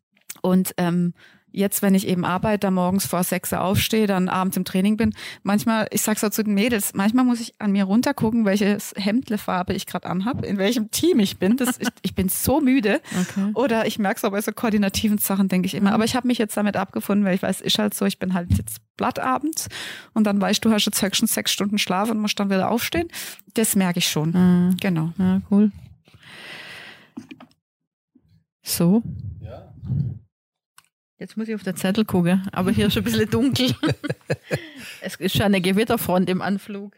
Und ähm, jetzt, wenn ich eben arbeite, da morgens vor sechs Uhr aufstehe, dann abends im Training bin, manchmal, ich sag's auch zu den Mädels, manchmal muss ich an mir runtergucken, welche Hemdlefarbe ich gerade anhab, in welchem Team ich bin. Das, ich, ich bin so müde. Okay. Oder ich merke es auch bei so koordinativen Sachen, denke ich immer. Mhm. Aber ich habe mich jetzt damit abgefunden, weil ich weiß, ist halt so, ich bin halt jetzt platt abends und dann weißt du, hast jetzt höchstens sechs Stunden Schlaf und musst dann wieder aufstehen. Das merke ich schon. Mhm. Genau. Ja, cool. So. Jetzt muss ich auf den Zettel gucken, aber hier ist schon ein bisschen dunkel. Es ist schon eine Gewitterfront im Anflug.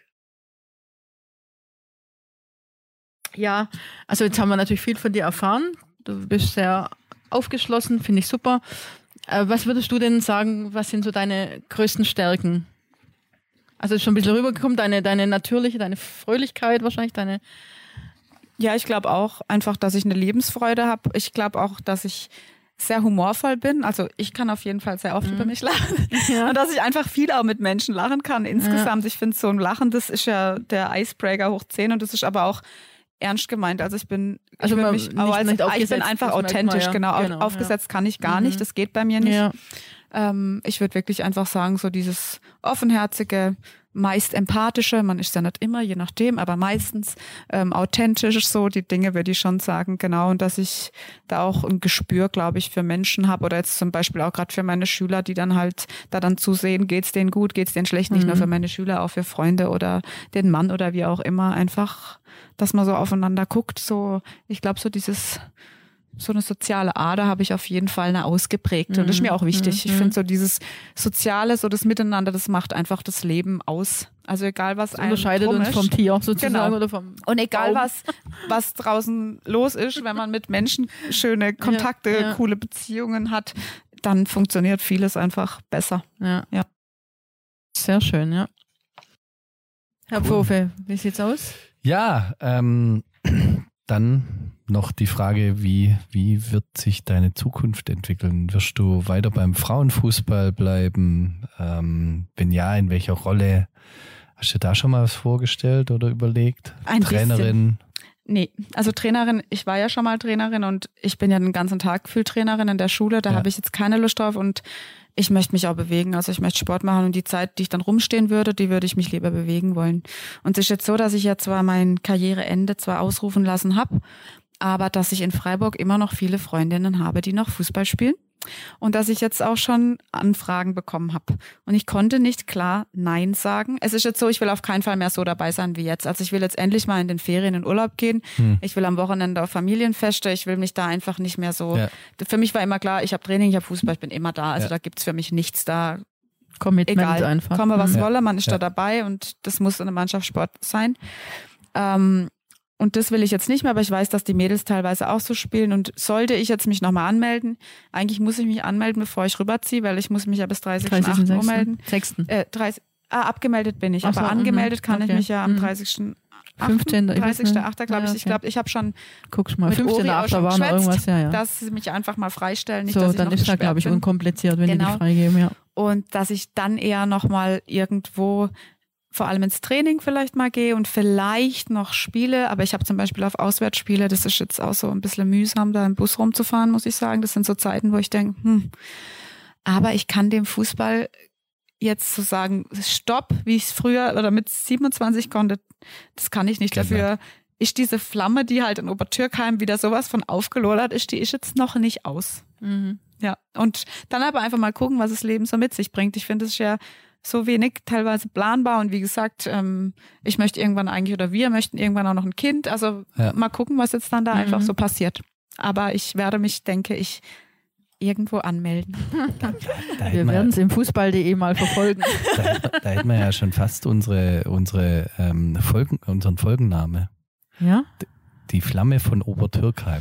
Ja, also jetzt haben wir natürlich viel von dir erfahren. Du bist sehr aufgeschlossen, finde ich super. Äh, was würdest du denn sagen, was sind so deine größten Stärken? Also ist schon ein bisschen rübergekommen, deine, deine natürliche, deine Fröhlichkeit wahrscheinlich, deine... Ja, ich glaube auch einfach, dass ich eine Lebensfreude habe. Ich glaube auch, dass ich sehr humorvoll bin. Also ich kann auf jeden Fall sehr oft Mhm. über mich lachen. Ja. Und dass ich einfach viel auch mit Menschen lachen kann. Insgesamt, ich finde so ein Lachen, das ist ja der Icebreaker hoch zehn und das ist aber auch ernst gemeint. Also ich bin, Also ich, will man- mich nicht- auch als, nicht ich bin aufgesetzt, einfach das merkt man, authentisch, ja. genau. Genau, Aufgesetzt kann ich gar Mhm. nicht, das geht bei mir nicht. Ja. Ähm, ich würde wirklich einfach sagen, so dieses offenherzige, meist empathische, man ist ja nicht immer, je nachdem, aber meistens ähm, authentisch so, die Dinge würde ich schon sagen, genau, und dass ich da auch ein Gespür, glaube ich, für Menschen habe oder jetzt zum Beispiel auch gerade für meine Schüler, die dann halt da dann zusehen, geht's denen gut, geht's denen schlecht, nicht Mhm. nur für meine Schüler, auch für Freunde oder den Mann oder wie auch immer, einfach, dass man so aufeinander guckt, so, ich glaube, so dieses so eine soziale Ader habe ich auf jeden Fall eine ausgeprägte. Und das ist mir auch wichtig. Ich finde so dieses Soziale, so das Miteinander, das macht einfach das Leben aus. Also egal was Das einem unterscheidet drum uns ist. vom Tier sozusagen Genau. oder vom Und egal Baum. was, was draußen los ist, wenn man mit Menschen schöne Kontakte, Ja, ja. coole Beziehungen hat, dann funktioniert vieles einfach besser. Ja. Ja. Sehr schön, ja. Herr Cool. Pfofe, wie sieht's aus? Ja, ähm, dann noch die Frage, wie, wie wird sich deine Zukunft entwickeln? Wirst du weiter beim Frauenfußball bleiben? Ähm, wenn ja, in welcher Rolle? Hast du da schon mal was vorgestellt oder überlegt? Ein Trainerin? Nee, also Trainerin, ich war ja schon mal Trainerin und ich bin ja den ganzen Tag gefühlt Trainerin in der Schule, da Ja. habe ich jetzt keine Lust drauf und ich möchte mich auch bewegen, also ich möchte Sport machen und die Zeit, die ich dann rumstehen würde, die würde ich mich lieber bewegen wollen. Und es ist jetzt so, dass ich ja zwar mein Karriereende zwar ausrufen lassen habe, aber dass ich in Freiburg immer noch viele Freundinnen habe, die noch Fußball spielen und dass ich jetzt auch schon Anfragen bekommen habe. Und ich konnte nicht klar Nein sagen. Es ist jetzt so, ich will auf keinen Fall mehr so dabei sein wie jetzt. Also ich will jetzt endlich mal in den Ferien in Urlaub gehen. Hm. Ich will am Wochenende auf Familienfeste. Ich will mich da einfach nicht mehr so... Ja. Für mich war immer klar, ich habe Training, ich habe Fußball, ich bin immer da. Also Ja. da gibt's für mich nichts da. Commitment Egal, einfach. komme was Mhm. Ja. wolle, man ist Ja. da dabei und das muss in einem Mannschaftssport sein. Ähm, und das will ich jetzt nicht mehr, aber ich weiß, dass die Mädels teilweise auch so spielen und sollte ich jetzt mich nochmal anmelden, eigentlich muss ich mich anmelden, bevor ich rüberziehe, weil ich muss mich ja bis dreißigsten achten ummelden. sechsten Äh, dreißig Ah, abgemeldet bin ich, Ach so, aber angemeldet mhm, kann ich okay. mich ja am Mhm. dreißigsten fünfzehnten ich weiß dreißigsten nicht. achten glaube Ja, ich. Ich okay. glaube, ich habe schon Guckst mal, mit Uri fünfzehnten auch achter schon war noch geschwätzt, irgendwas, ja, ja. dass sie mich einfach mal freistellen, nicht, so, dass ich dann noch ist da, gesperrt glaube ich, bin. unkompliziert, wenn die Genau. dich freigeben, ja. Und dass ich dann eher nochmal irgendwo vor allem ins Training vielleicht mal gehe und vielleicht noch spiele. Aber ich habe zum Beispiel auf Auswärtsspiele, das ist jetzt auch so ein bisschen mühsam, da im Bus rumzufahren, muss ich sagen. Das sind so Zeiten, wo ich denke, hm, aber ich kann dem Fußball jetzt so sagen, stopp, wie ich es früher oder mit siebenundzwanzig konnte, das kann ich nicht. Genau. Dafür ist diese Flamme, die halt in Obertürkheim wieder sowas von aufgelodert ist, die ist jetzt noch nicht aus. Mhm. Ja, und dann aber einfach mal gucken, was das Leben so mit sich bringt. Ich finde, es ist ja so wenig teilweise planbar und wie gesagt, ähm, ich möchte irgendwann eigentlich oder wir möchten irgendwann auch noch ein Kind. Also Ja. mal gucken, was jetzt dann da Mhm. einfach so passiert. Aber ich werde mich, denke ich, irgendwo anmelden. Da Wir hätten wir, werden es im Fußball punkt de mal verfolgen. da, hätten wir- da hätten wir ja schon fast unsere, unsere ähm, Folgen, unseren Folgenname. Ja? Die Flamme von Obertürkheim.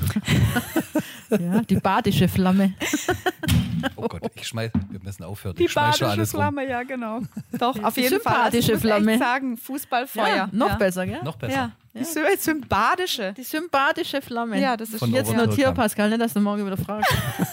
Ja, die badische Flamme. Oh Gott, ich schmeiß, wir müssen aufhören. Die ich schmeiß schon badische alles rum. Flamme, ja genau. Doch, auf Die jeden Fall. Also ich sympathische muss Flamme. echt sagen, Fußballfeuer. Ja, noch ja. besser, gell? Noch besser. Ja, die Ja. sy- sympathische. Die sympathische Flamme. Ja, das ist Von Jetzt Obertürkheim. notier, Pascal, nicht, dass du morgen wieder fragst.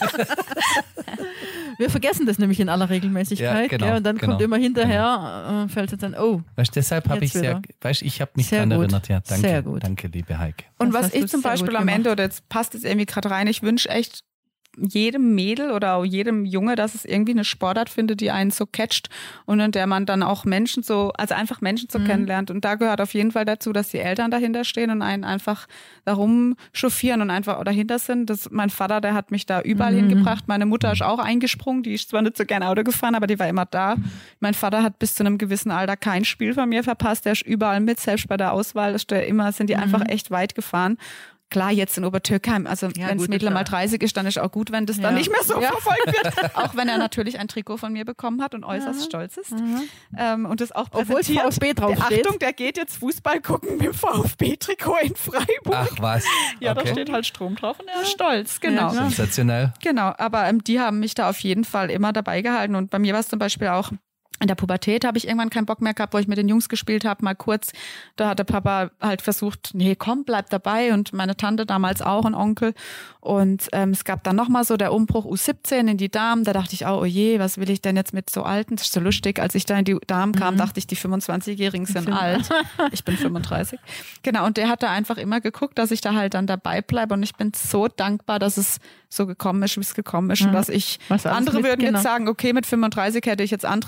Wir vergessen das nämlich in aller Regelmäßigkeit. Ja, genau, gell? Und dann genau, kommt immer hinterher, äh, fällt es dann, oh, Weißt, deshalb habe ich Jetzt sehr, wieder. weißt, ich habe mich Sehr daran gut. erinnert. Ja, danke, Sehr gut. danke, liebe Heike. Und Das was hast ich du zum sehr Beispiel gut am gemacht. Ende, oder jetzt passt es irgendwie gerade rein, ich wünsche echt jedem Mädel oder auch jedem Junge, dass es irgendwie eine Sportart findet, die einen so catcht und in der man dann auch Menschen so, also einfach Menschen so Mhm. kennenlernt. Und da gehört auf jeden Fall dazu, dass die Eltern dahinter stehen und einen einfach darum chauffieren und einfach dahinter sind. Das, mein Vater, der hat mich da überall Mhm. hingebracht. Meine Mutter ist auch eingesprungen, die ist zwar nicht so gern Auto gefahren, aber die war immer da. Mein Vater hat bis zu einem gewissen Alter kein Spiel von mir verpasst, der ist überall mit, selbst bei der Auswahl ist der immer, sind die Mhm. einfach echt weit gefahren. Klar, jetzt in Obertürkheim, also Ja, wenn das gut, Mädel klar. mal dreißig ist, dann ist auch gut, wenn das dann Ja. nicht mehr so Ja. verfolgt wird. Auch wenn er natürlich ein Trikot von mir bekommen hat und äußerst stolz ist. Ähm, und das auch obwohl es präsentiert. VfB Der, draufsteht. Achtung, der geht jetzt Fußball gucken mit dem VfB-Trikot in Freiburg. Ach was, ja, da okay. steht halt Strom drauf und er ist stolz, genau. Ja, klar. Sensationell. Genau, aber ähm, die haben mich da auf jeden Fall immer dabei gehalten und bei mir war es zum Beispiel auch in der Pubertät habe ich irgendwann keinen Bock mehr gehabt, wo ich mit den Jungs gespielt habe, mal kurz, da hat der Papa halt versucht, nee, komm, bleib dabei und meine Tante damals auch, ein Onkel und ähm, es gab dann nochmal so der Umbruch U siebzehn in die Damen, da dachte ich, oh, oh je, was will ich denn jetzt mit so Alten, das ist so lustig, als ich da in die Damen kam, Mhm. dachte ich, die fünfundzwanzigjährigen sind Sind- alt, ich bin fünfunddreißig, genau und der hat da einfach immer geguckt, dass ich da halt dann dabei bleibe und ich bin so dankbar, dass es so gekommen ist, wie es gekommen ist und Mhm. dass ich, Was alles andere mit- würden genau. jetzt sagen, okay, mit fünfunddreißig hätte ich jetzt andere Pläne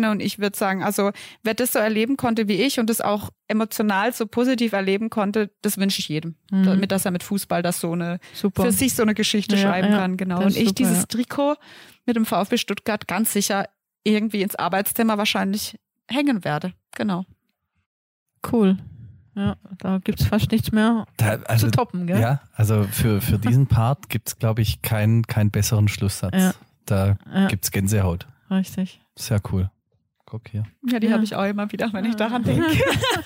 gerne und ich würde sagen, also wer das so erleben konnte wie ich und das auch emotional so positiv erleben konnte, das wünsche ich jedem. Mhm. Damit, dass er mit Fußball das so eine, Super. für sich so eine Geschichte Ja, schreiben ja, kann, genau. das Und ist ich super, dieses ja. Trikot mit dem VfB Stuttgart ganz sicher irgendwie ins Arbeitszimmer wahrscheinlich hängen werde, genau. Cool. Ja, da gibt es fast nichts mehr Da, also, zu toppen, gell? ja, also für, für diesen Part gibt es, glaube ich, keinen keinen besseren Schlusssatz. Ja. Da Ja. gibt es Gänsehaut. Richtig. Sehr cool. Guck hier. Ja, die Ja. habe ich auch immer wieder, wenn ich daran denke.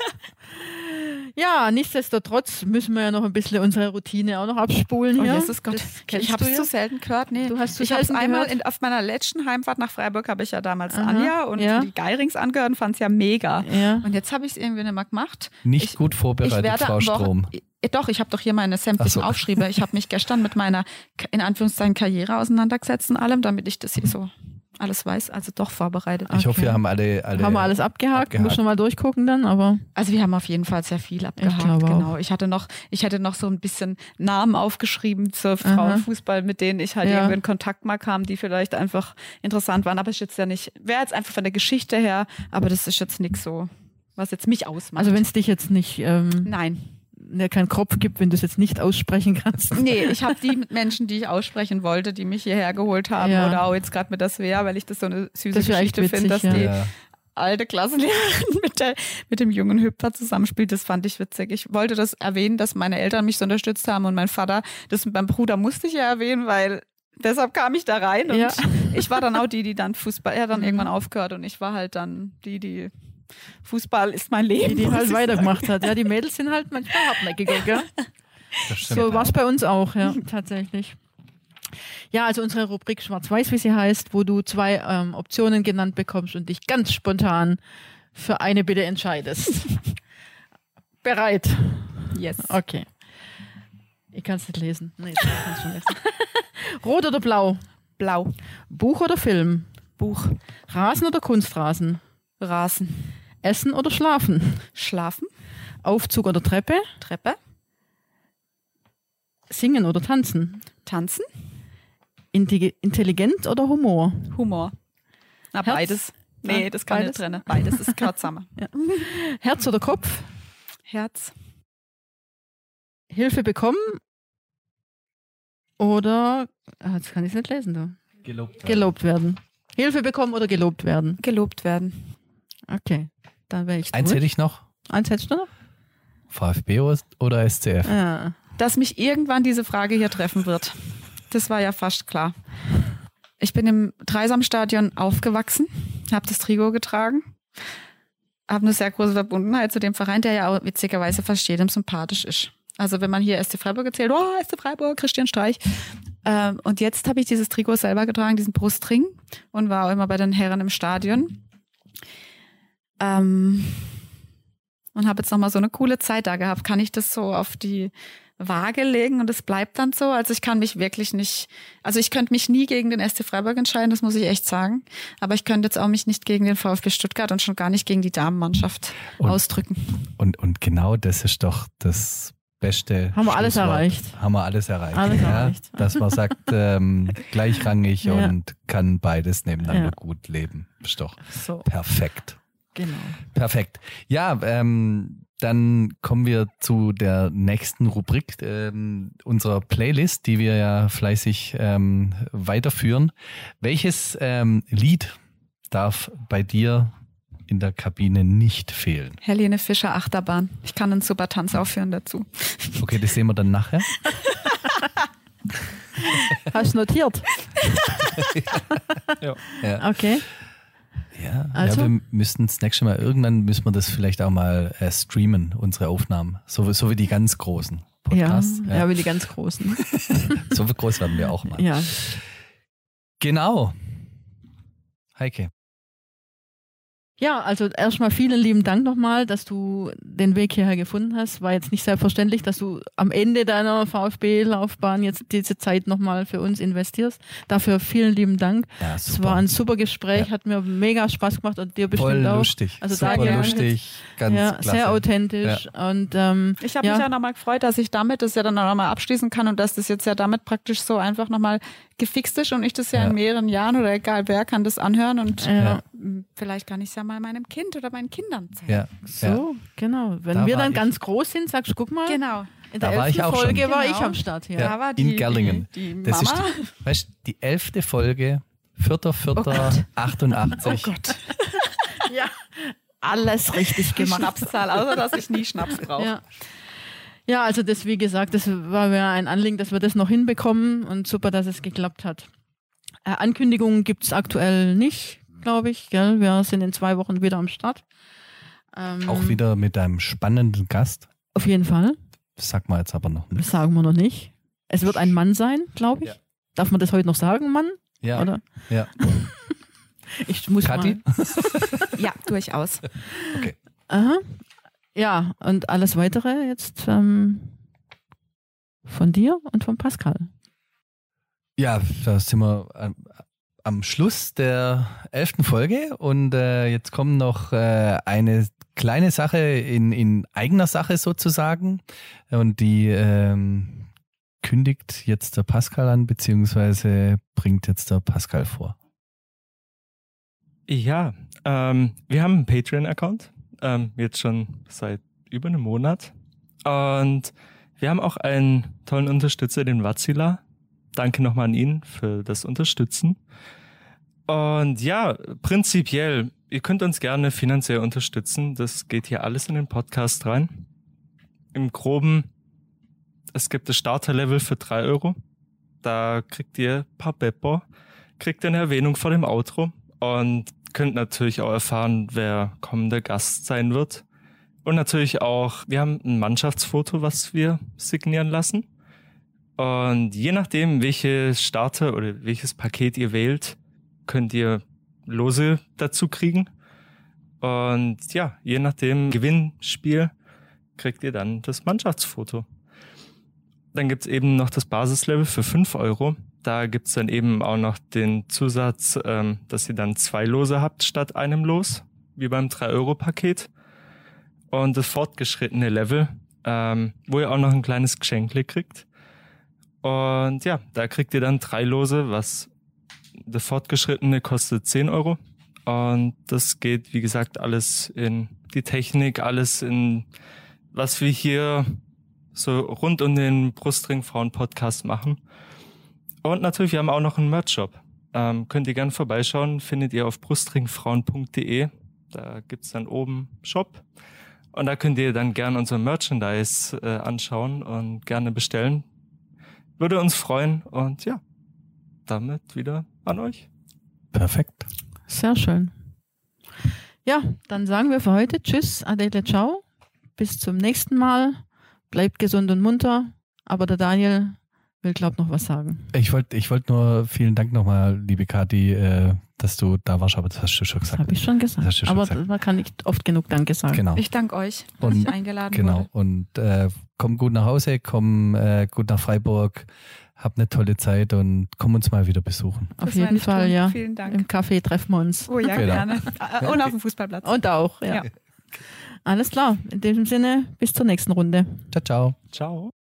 Ja, nichtsdestotrotz müssen wir ja noch ein bisschen unsere Routine auch noch abspulen Oh, hier. Jesus Gott. Das kennst Ich habe du es ja. zu selten gehört. Nee. Du hast zu ich habe es selten einmal gehört? in, auf meiner letzten Heimfahrt nach Freiburg habe ich ja damals Aha, Anja und ja. die Geirings angehört und fand es ja mega. Ja. Und jetzt habe ich es irgendwie nicht mehr gemacht. Nicht Ich- gut Ich vorbereitet, werde Frau am Wochen- Strom. Ja, doch, ich habe doch hier meine sämtlichen Ach so. Aufschriebe. Ich habe mich gestern mit meiner, in Anführungszeichen, Karriere auseinandergesetzt und allem, damit ich das hier so alles weiß. Also doch vorbereitet. Ich hoffe, Okay. wir haben alle, alle Haben wir alles abgehakt, abgehakt. muss noch mal durchgucken dann, aber Also wir haben auf jeden Fall sehr viel abgehakt. glaube auch. Genau. Ich hatte noch, ich hätte noch so ein bisschen Namen aufgeschrieben zur Aha. Frauenfußball, mit denen ich halt Ja. irgendwie in Kontakt mal kam, die vielleicht einfach interessant waren. Aber ist jetzt ja nicht, wäre jetzt einfach von der Geschichte her, aber das ist jetzt nichts so, was jetzt mich ausmacht. also wenn es dich jetzt nicht ähm, Nein. ne, keinen Kopf gibt, wenn du es jetzt nicht aussprechen kannst. Nee, ich habe die Menschen, die ich aussprechen wollte, die mich hierher geholt haben Ja. oder auch jetzt gerade mit der Svea, weil ich das so eine süße Das wär echt Geschichte finde, dass witzig, die ja. Ja. alte Klassenlehrerin mit, der, mit dem jungen Hüpfer zusammenspielt. Das fand ich witzig. Ich wollte das erwähnen, dass meine Eltern mich so unterstützt haben und mein Vater, das mit meinem Bruder musste ich ja erwähnen, weil deshalb kam ich da rein und Ja. ich war dann auch die, die dann Fußball, er hat dann irgendwann aufgehört und ich war halt dann die, die Fußball ist mein Leben. Die, die muss halt ich weitergemacht hat. Ja, die Mädels sind halt manchmal hartnäckiger, gell? Das stimmt. So war es bei uns auch, ja, tatsächlich. Ja, also unsere Rubrik Schwarz-Weiß, wie sie heißt, wo du zwei ähm, Optionen genannt bekommst und dich ganz spontan für eine bitte entscheidest. Bereit? sagen. Yes. Okay. Ich kann es nicht lesen. Nee, ich kann es schon lesen. Rot oder blau? Blau. Buch oder Film? Buch. Rasen oder Kunstrasen? Rasen. Essen oder Schlafen? Schlafen. Aufzug oder Treppe? Treppe. Singen oder tanzen? Tanzen. Intelli- Intelligent oder Humor? Humor. Na, Herz? beides. Nee, Ah, das kann ich beides? nicht trennen. Beides ist gerade zusammen. Herz oder Kopf? Herz. Hilfe bekommen oder, ah, jetzt kann ich es nicht lesen, da. Gelobt. Gelobt werden. Hilfe bekommen oder gelobt werden. Gelobt werden. Okay, dann wäre ich Eins durch. hätte ich noch. Eins hättest du noch? VfB oder S C F? Ja. Dass mich irgendwann diese Frage hier treffen wird. Das war ja fast klar. Ich bin im Dreisamstadion aufgewachsen, habe das Trikot getragen, habe eine sehr große Verbundenheit zu dem Verein, der ja auch witzigerweise fast jedem sympathisch ist. Also wenn man hier S C Freiburg erzählt, oh, S C Freiburg, Christian Streich. Ähm, und jetzt habe ich dieses Trikot selber getragen, diesen Brustring, und war auch immer bei den Herren im Stadion. Ähm, und habe jetzt nochmal so eine coole Zeit da gehabt. Kann ich das so auf die Waage legen und es bleibt dann so? Also ich kann mich wirklich nicht, also ich könnte mich nie gegen den S C Freiburg entscheiden, das muss ich echt sagen. Aber ich könnte jetzt auch mich nicht gegen den VfB Stuttgart und schon gar nicht gegen die Damenmannschaft Und- ausdrücken. Und, und genau das ist doch das beste Haben wir alles Schlusswort. erreicht. Haben wir alles erreicht. Alles ja, erreicht. Dass man sagt, ähm, gleichrangig Ja. und kann beides nebeneinander Ja. gut leben. Ist doch So, perfekt. genau. Perfekt. Ja, ähm, dann kommen wir zu der nächsten Rubrik ähm, unserer Playlist, die wir ja fleißig ähm, weiterführen. Welches ähm, Lied darf bei dir in der Kabine nicht fehlen? Helene Fischer Achterbahn. Ich kann einen super Tanz aufführen dazu. Okay, das sehen wir dann nachher. Hast du notiert? Ja. Okay. Ja, Also? ja, wir müssten das nächste Mal, irgendwann müssen wir das vielleicht auch mal äh, streamen, unsere Aufnahmen. So, so wie die ganz großen Ja, Podcasts. ja, wie die ganz Großen. So viel groß werden wir auch mal. Ja. Genau. Heike. Ja, also erstmal vielen lieben Dank nochmal, dass du den Weg hierher gefunden hast. War jetzt nicht selbstverständlich, dass du am Ende deiner VfB-Laufbahn jetzt diese Zeit nochmal für uns investierst. Dafür vielen lieben Dank. Ja, Es super. war ein super Gespräch, Ja. hat mir mega Spaß gemacht und dir bestimmt Voll auch. lustig. Also super Daniel, lustig. Ganz ja, klasse. sehr authentisch und ähm, Ich habe ja. mich auch nochmal gefreut, dass ich damit das ja dann auch nochmal abschließen kann und dass das jetzt ja damit praktisch so einfach nochmal gefixt ist und ich das ja, Ja. in mehreren Jahren oder egal wer kann das anhören und Ja. m, vielleicht kann ich es ja mal meinem Kind oder meinen Kindern zeigen. Ja, So, ja. genau. Wenn Da wir war dann ich- ganz groß sind, sagst du, guck mal, Genau. in der Da war ich elften auch schon. Folge war Genau. ich am Start hier. Ja. Da war in die, Gerlingen. Die, die Das Mama. ist die, weißt, die elfte Folge, vierter vierter achtundachtzig. Oh Gott. Ja, alles richtig Die gemacht. Schnapszahl, außer dass ich nie Schnaps brauche. Ja. Ja, also das, wie gesagt, das war mir ein Anliegen, dass wir das noch hinbekommen und super, dass es geklappt hat. Äh, Ankündigungen gibt es aktuell nicht, glaube ich. Gell? Wir sind in zwei Wochen wieder am Start. Ähm, Auch wieder mit einem spannenden Gast. Auf jeden Fall. Das sagt man jetzt aber noch Das nicht. sagen wir noch nicht. Es wird ein Mann sein, glaube ich. Ja. Darf man das heute noch sagen, Mann? Ja, Oder? ja. Ich muss Kathi? mal. Ja, durchaus. Okay. Aha. Ja, und alles weitere jetzt ähm, von dir und von Pascal. Ja, da sind wir am, am Schluss der elften Folge und äh, jetzt kommt noch äh, eine kleine Sache in, in eigener Sache sozusagen und die ähm, kündigt jetzt der Pascal an, beziehungsweise bringt jetzt der Pascal vor. Ja, ähm, wir haben einen Patreon-Account, ähm, jetzt schon seit über einem Monat. Und wir haben auch einen tollen Unterstützer, den Wazila. Danke nochmal an ihn für das Unterstützen. Und ja, prinzipiell, ihr könnt uns gerne finanziell unterstützen. Das geht hier alles in den Podcast rein. Im Groben, es gibt das Starterlevel für drei Euro. Da kriegt ihr ein paar Beppo, kriegt ihr eine Erwähnung vor dem Outro und könnt natürlich auch erfahren, wer kommender Gast sein wird. Und natürlich auch, wir haben ein Mannschaftsfoto, was wir signieren lassen. Und je nachdem, welche Starter oder welches Paket ihr wählt, könnt ihr Lose dazu kriegen. Und ja, je nach dem Gewinnspiel kriegt ihr dann das Mannschaftsfoto. Dann gibt's eben noch das Basislevel für fünf Euro. Da gibt's dann eben auch noch den Zusatz, ähm, dass ihr dann zwei Lose habt statt einem Los, wie beim drei Euro Paket. Und das fortgeschrittene Level, ähm, wo ihr auch noch ein kleines Geschenkle kriegt. Und ja, da kriegt ihr dann drei Lose, was das fortgeschrittene kostet zehn Euro. Und das geht, wie gesagt, alles in die Technik, alles in, was wir hier so rund um den Brustring Frauen Podcast machen. Und natürlich, wir haben auch noch einen Merch-Shop. Ähm, könnt ihr gerne vorbeischauen, findet ihr auf brustringfrauen punkt de. Da gibt's dann oben Shop. Und da könnt ihr dann gerne unser Merchandise äh, anschauen und gerne bestellen. Würde uns freuen. Und ja, damit wieder an euch. Perfekt. Sehr schön. Ja, dann sagen wir für heute Tschüss, Adele, ciao. Bis zum nächsten Mal. Bleibt gesund und munter. Aber der Daniel will, glaub noch was sagen. Ich wollte ich wollt nur vielen Dank nochmal, liebe Kathi, äh, dass du da warst, aber das hast du schon Das gesagt. habe ich schon gesagt. Das hast du schon Aber gesagt. man kann nicht oft genug Danke sagen. Genau. Ich danke euch, dass Und- ich eingeladen Genau. wurde. Und äh, komm gut nach Hause, komm äh, gut nach Freiburg, hab eine tolle Zeit und komm uns mal wieder besuchen. Auf Das werde jeden ich Fall, tun. ja. Vielen Dank. Im Café treffen wir uns. Oh ja, Genau. gerne. Äh, Und auf dem Fußballplatz. Und auch, ja. Ja. Alles klar. In diesem Sinne, bis zur nächsten Runde. Ciao, ciao. Ciao.